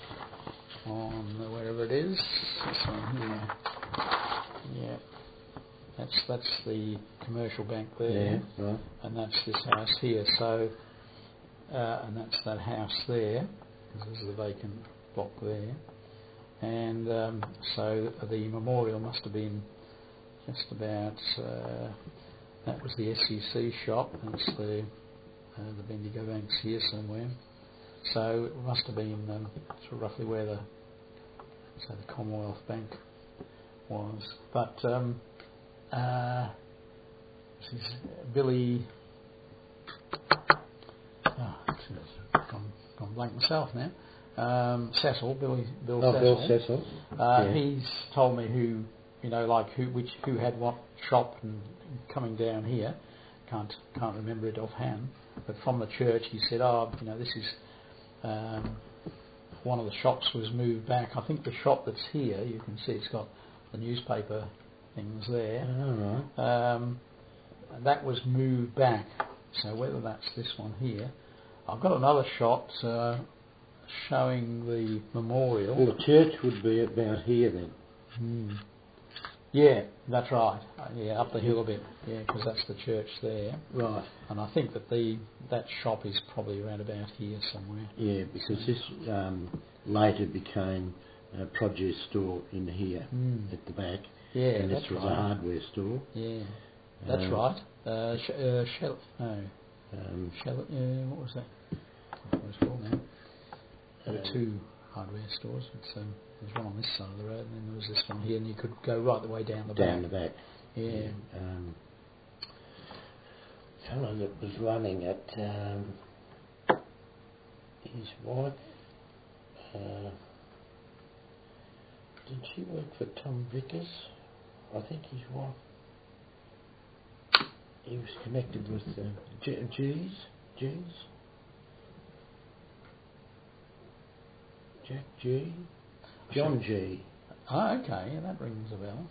on uh, wherever it is. This one here. Yeah. That's that's the commercial bank there, yeah, right. and that's this house here. So, uh, and that's that house there, because there's the vacant block there, and um, so the memorial must have been just about. Uh, that was the S U C shop. That's the uh, the Bendigo Bank's here somewhere. So it must have been um, sort of roughly where the so the Commonwealth Bank was, but. Um, Uh, this is Billy. Oh, gone, gone blank myself now. Um, Cecil, Billy, Bill oh, Cecil. Bill Cecil. Uh, yeah. He's told me who, you know, like who, which, who had what shop and coming down here. Can't can't remember it offhand. But from the church, he said, "Oh, you know, this is um, one of the shops was moved back. I think the shop that's here, you can see it's got the newspaper." Things there. Oh, right. Um, that was moved back. So whether that's this one here, I've got another shot uh, showing the memorial. Well, the church would be about here then. Hmm. Yeah, that's right. Uh, yeah, up the hill a bit. Yeah, because that's the church there. Right. And I think that the that shop is probably around about here somewhere. Yeah, because this um, later became a produce store in here mm. at the back. Yeah, and this that's was right. a hardware store. Yeah, that's um, right. Uh, sh- uh, Shell, no, um, Shell, uh, what was that? What was it called now? There were um, two hardware stores. It's, um, there's one on this side of the road, and then there was this one here, and you could go right the way down the down back. the back. Yeah. yeah. Um, fellow that was running it, um, his wife Uh, did she work for Tom Vickers? I think his wife. He was connected with uh, G- G's. G's. Jack G. John G. Oh, okay, yeah, that rings a bell.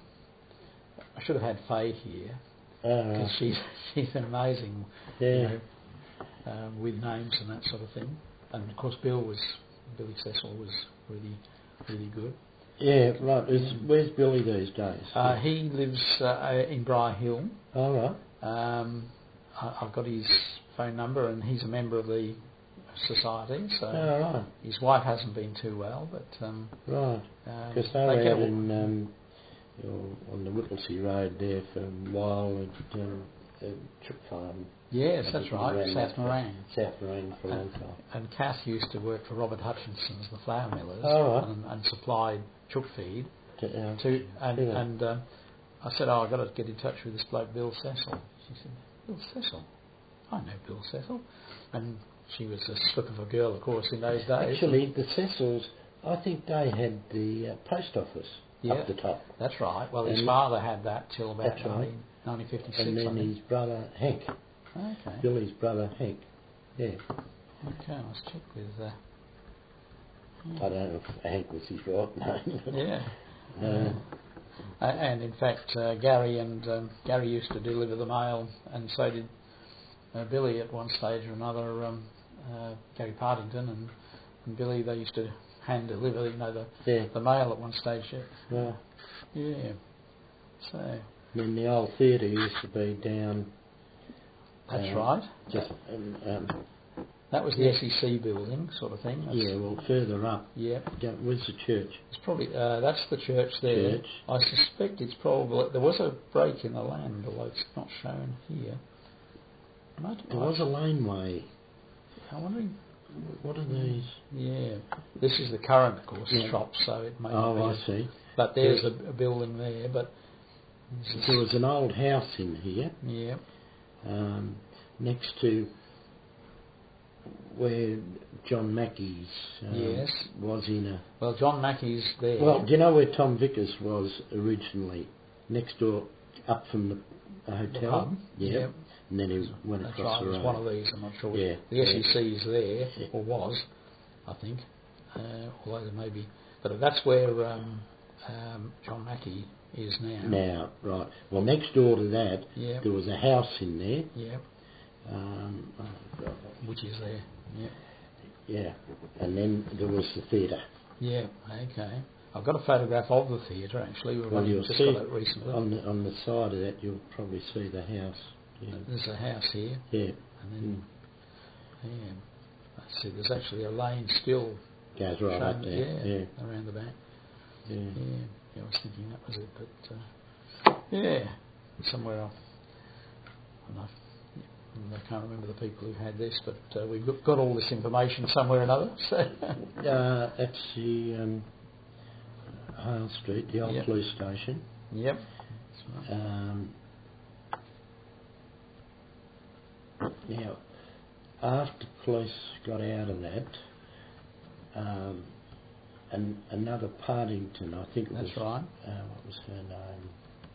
I should have had Faye here Uh, because she's she's amazing, yeah. you know, um, with names and that sort of thing. And of course, Bill was Billy Cecil was really really good. Yeah, right. Is, where's Billy these days? Uh, he lives uh, in Briar Hill. All right. Um, I, I've got his phone number, and he's a member of the society. So All right. his wife hasn't been too well, but um, Right. um, Because they they were get out all- in um, you know, on the Whittlesea Road there for a while at um, the Trip Farm. yes, I that's think he right, ran South that for- Moraine. South Moraine for a long And, time. and Kath used to work for Robert Hutchinson's, the flour millers, Oh, right. and, and supplied chook feed To, uh, to. And, yeah. and um, I said, "Oh, I've got to get in touch with this bloke, Bill Cecil." She said, "Bill Cecil? I know Bill Cecil." And she was a slip of a girl, of course, in those days. Actually, the Cecils, I think they had the uh, post office Yeah. up the top. That's right. Well, his And- father had that till about That's right. nineteen fifty-six. And I then think. his brother Hank, Okay. Billy's brother Hank. Yeah. Okay, let's check with. Uh, I don't know if Hank was his right name. but, yeah. Uh, Uh, and in fact, uh, Gary and um, Gary used to deliver the mail, and so did uh, Billy at one stage or another. Um, uh, Gary Partington and, and Billy, they used to hand deliver, you know, the yeah. the mail at one stage. Yeah. Well, Yeah. So I mean, the old theatre used to be down. that's um, right. Just um, um, That was the yeah. S E C building, sort of thing. That's, yeah, well, further up. Yeah. Yeah, where's the church? It's probably uh, that's the church there. Church. I suspect it's probably there was a break in the land, although it's not shown here. Might, There was a laneway. I'm wondering. What are these? Yeah, this is the current, of course, Yeah. shop, so it may Oh, not I be. see. But there's a, a building there, but this is- There was an old house in here, yeah, um, next to where John Mackey's um, Yes. was in a. well, John Mackey's there. Well, do you know where Tom Vickers was originally? Next door, up from the uh, The hotel. pub, Yeah. yeah. And then he went That's across right, the it was road. one of these, I'm not sure which. Yeah, The S yeah. E C is there, Yeah. or was, I think, uh, although there may be. But that's where um, um, John Mackey is now. Now, right. Well, next door to that, Yeah, there was a house in there. yeah, Um, oh, God. which is there. Yeah, Yeah. And then there was the theatre. yeah, okay. I've got a photograph of the theatre, actually. We've Well, only you'll just see got it recently. on the on the side of that, you'll probably see the house. Yeah. There's a house here, Yeah. and then, yeah, let's see, there's actually a lane still Goes right up shown, there. yeah, Yeah. around the back. Yeah. Yeah, yeah, I was thinking that was it, but uh, yeah, somewhere else. And I, I can't remember the people who had this, but uh, we've got, got all this information somewhere or another. So Uh, that's the um, Hale Street, the old Yep. police station. yep, that's right. Um, now, after police got out of that, um, and another Partington, I think it That's was. right. Uh, what was her name?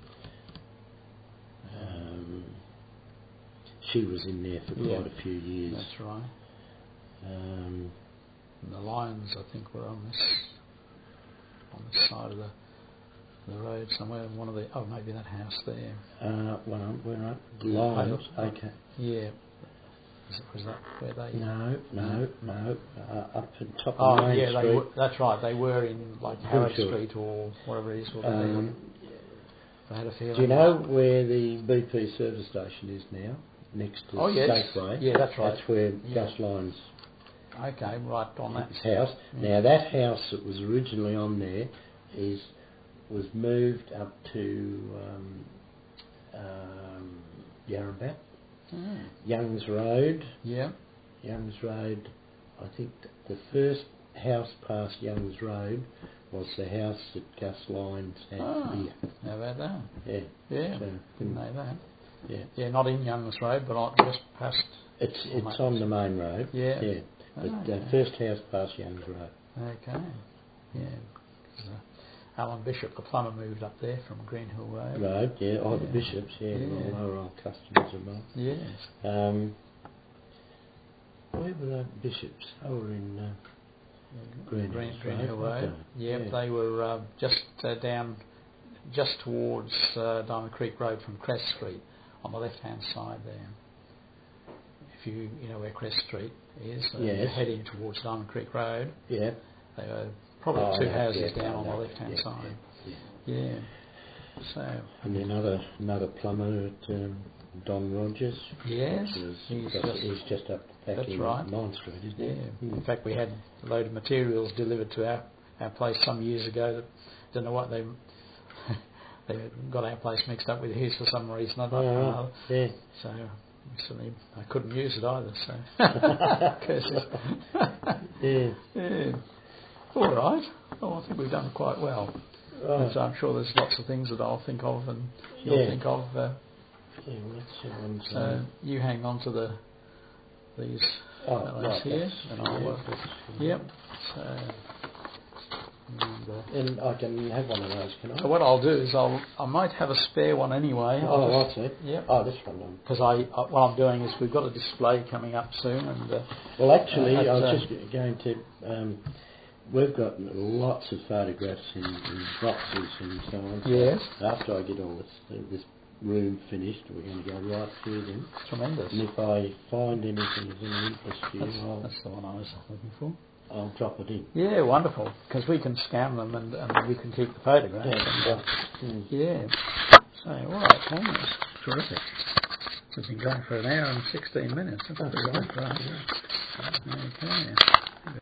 Um, she was in there for Yeah. quite a few years. That's right. Um, And the lions, I think, were on this on this side of the the road somewhere. One of the oh, maybe that house there. uh, well, we're up Lions. Okay. Yeah. Was, it, was that where they? No, no, no. Uh, up at top Oh, of Main yeah, they Street. were, that's right. They were in like Harrod Hill Street or whatever it is. What Um, they, they had a feeling. do you know where the B P service station is now? Next to Oh, yes. Stateway. Yeah, that's right. That's where Yeah. Gus Lyons' Okay, right on that. house. Yeah. Now that house that was originally on there is was moved up to um, um, Yarrabah, Mm. Youngs Road. Yeah. Youngs Road. I think th- the first house past Youngs Road was the house that Gus Lyons had Ah, here. how about that? Yeah. Yeah, So, didn't know that. yeah. Yeah, not in Youngs Road, but on, just past. It's On it's that- on the main road. Yeah. Yeah. But Ah, the okay. first house past Youngs Road. Okay. Yeah. 'Cause, uh, Alan Bishop, the plumber, moved up there from Greenhill Road. Road, yeah. Oh, the Yeah. Bishops, yeah. Yeah. Well, they were our customers of mine. Yes. Um, where were the Bishops? They were in uh, Green, Green, Hills Greenhill Road. Road. Yep, Yeah. they were uh, just uh, down, just towards uh, Diamond Creek Road from Crest Street, on the left-hand side there. If you you know where Crest Street is, uh, Yes. you're heading towards Diamond Creek Road. Yeah. They were probably Oh, two yeah, houses yeah, down I on the know. left-hand Yeah, side. Yeah. Yeah. So And then another another plumber at um, Don Rogers. yes, Which is, he's just, just he's just up back that's in right. Mine Street, isn't yeah. he? In fact, we had a load of materials delivered to our our place some years ago that don't know what they they got our place mixed up with his for some reason. I don't Oh, know. yeah. So certainly I couldn't use it either. So curses. Yeah. Yeah. All right. Oh, I think we've done quite well. Right. So I'm sure there's lots of things that I'll think of and you'll Yeah. think of. Uh, Yeah, well, let's see what I'm so saying. you hang on to the these Oh, fellows right, here, that's- and I'll. yeah, Uh, that's- yep. So. And, uh, And I can have one of those, can I? so what I'll do is I'll I might have a spare one anyway. Oh, I'll I just- see. Yep. Oh, this one. um, Because I, I what I'm doing is we've got a display coming up soon, and uh, Well, actually, Uh, I that's, was uh, just going to. Um, we've got lots of photographs in, in boxes and so on. So Yes. After I get all this this room finished, we're going to go right through them. tremendous. And if I find anything of any interest to you, That's, I'll, that's the one I was looking for. I'll drop it in. Yeah, wonderful. Because we can scan them and, and we can keep the photographs. Yeah. And, uh, Mm. yeah. So, all right, Tom, that's terrific. We've been going for an hour and sixteen minutes. That's pretty good, right? Okay.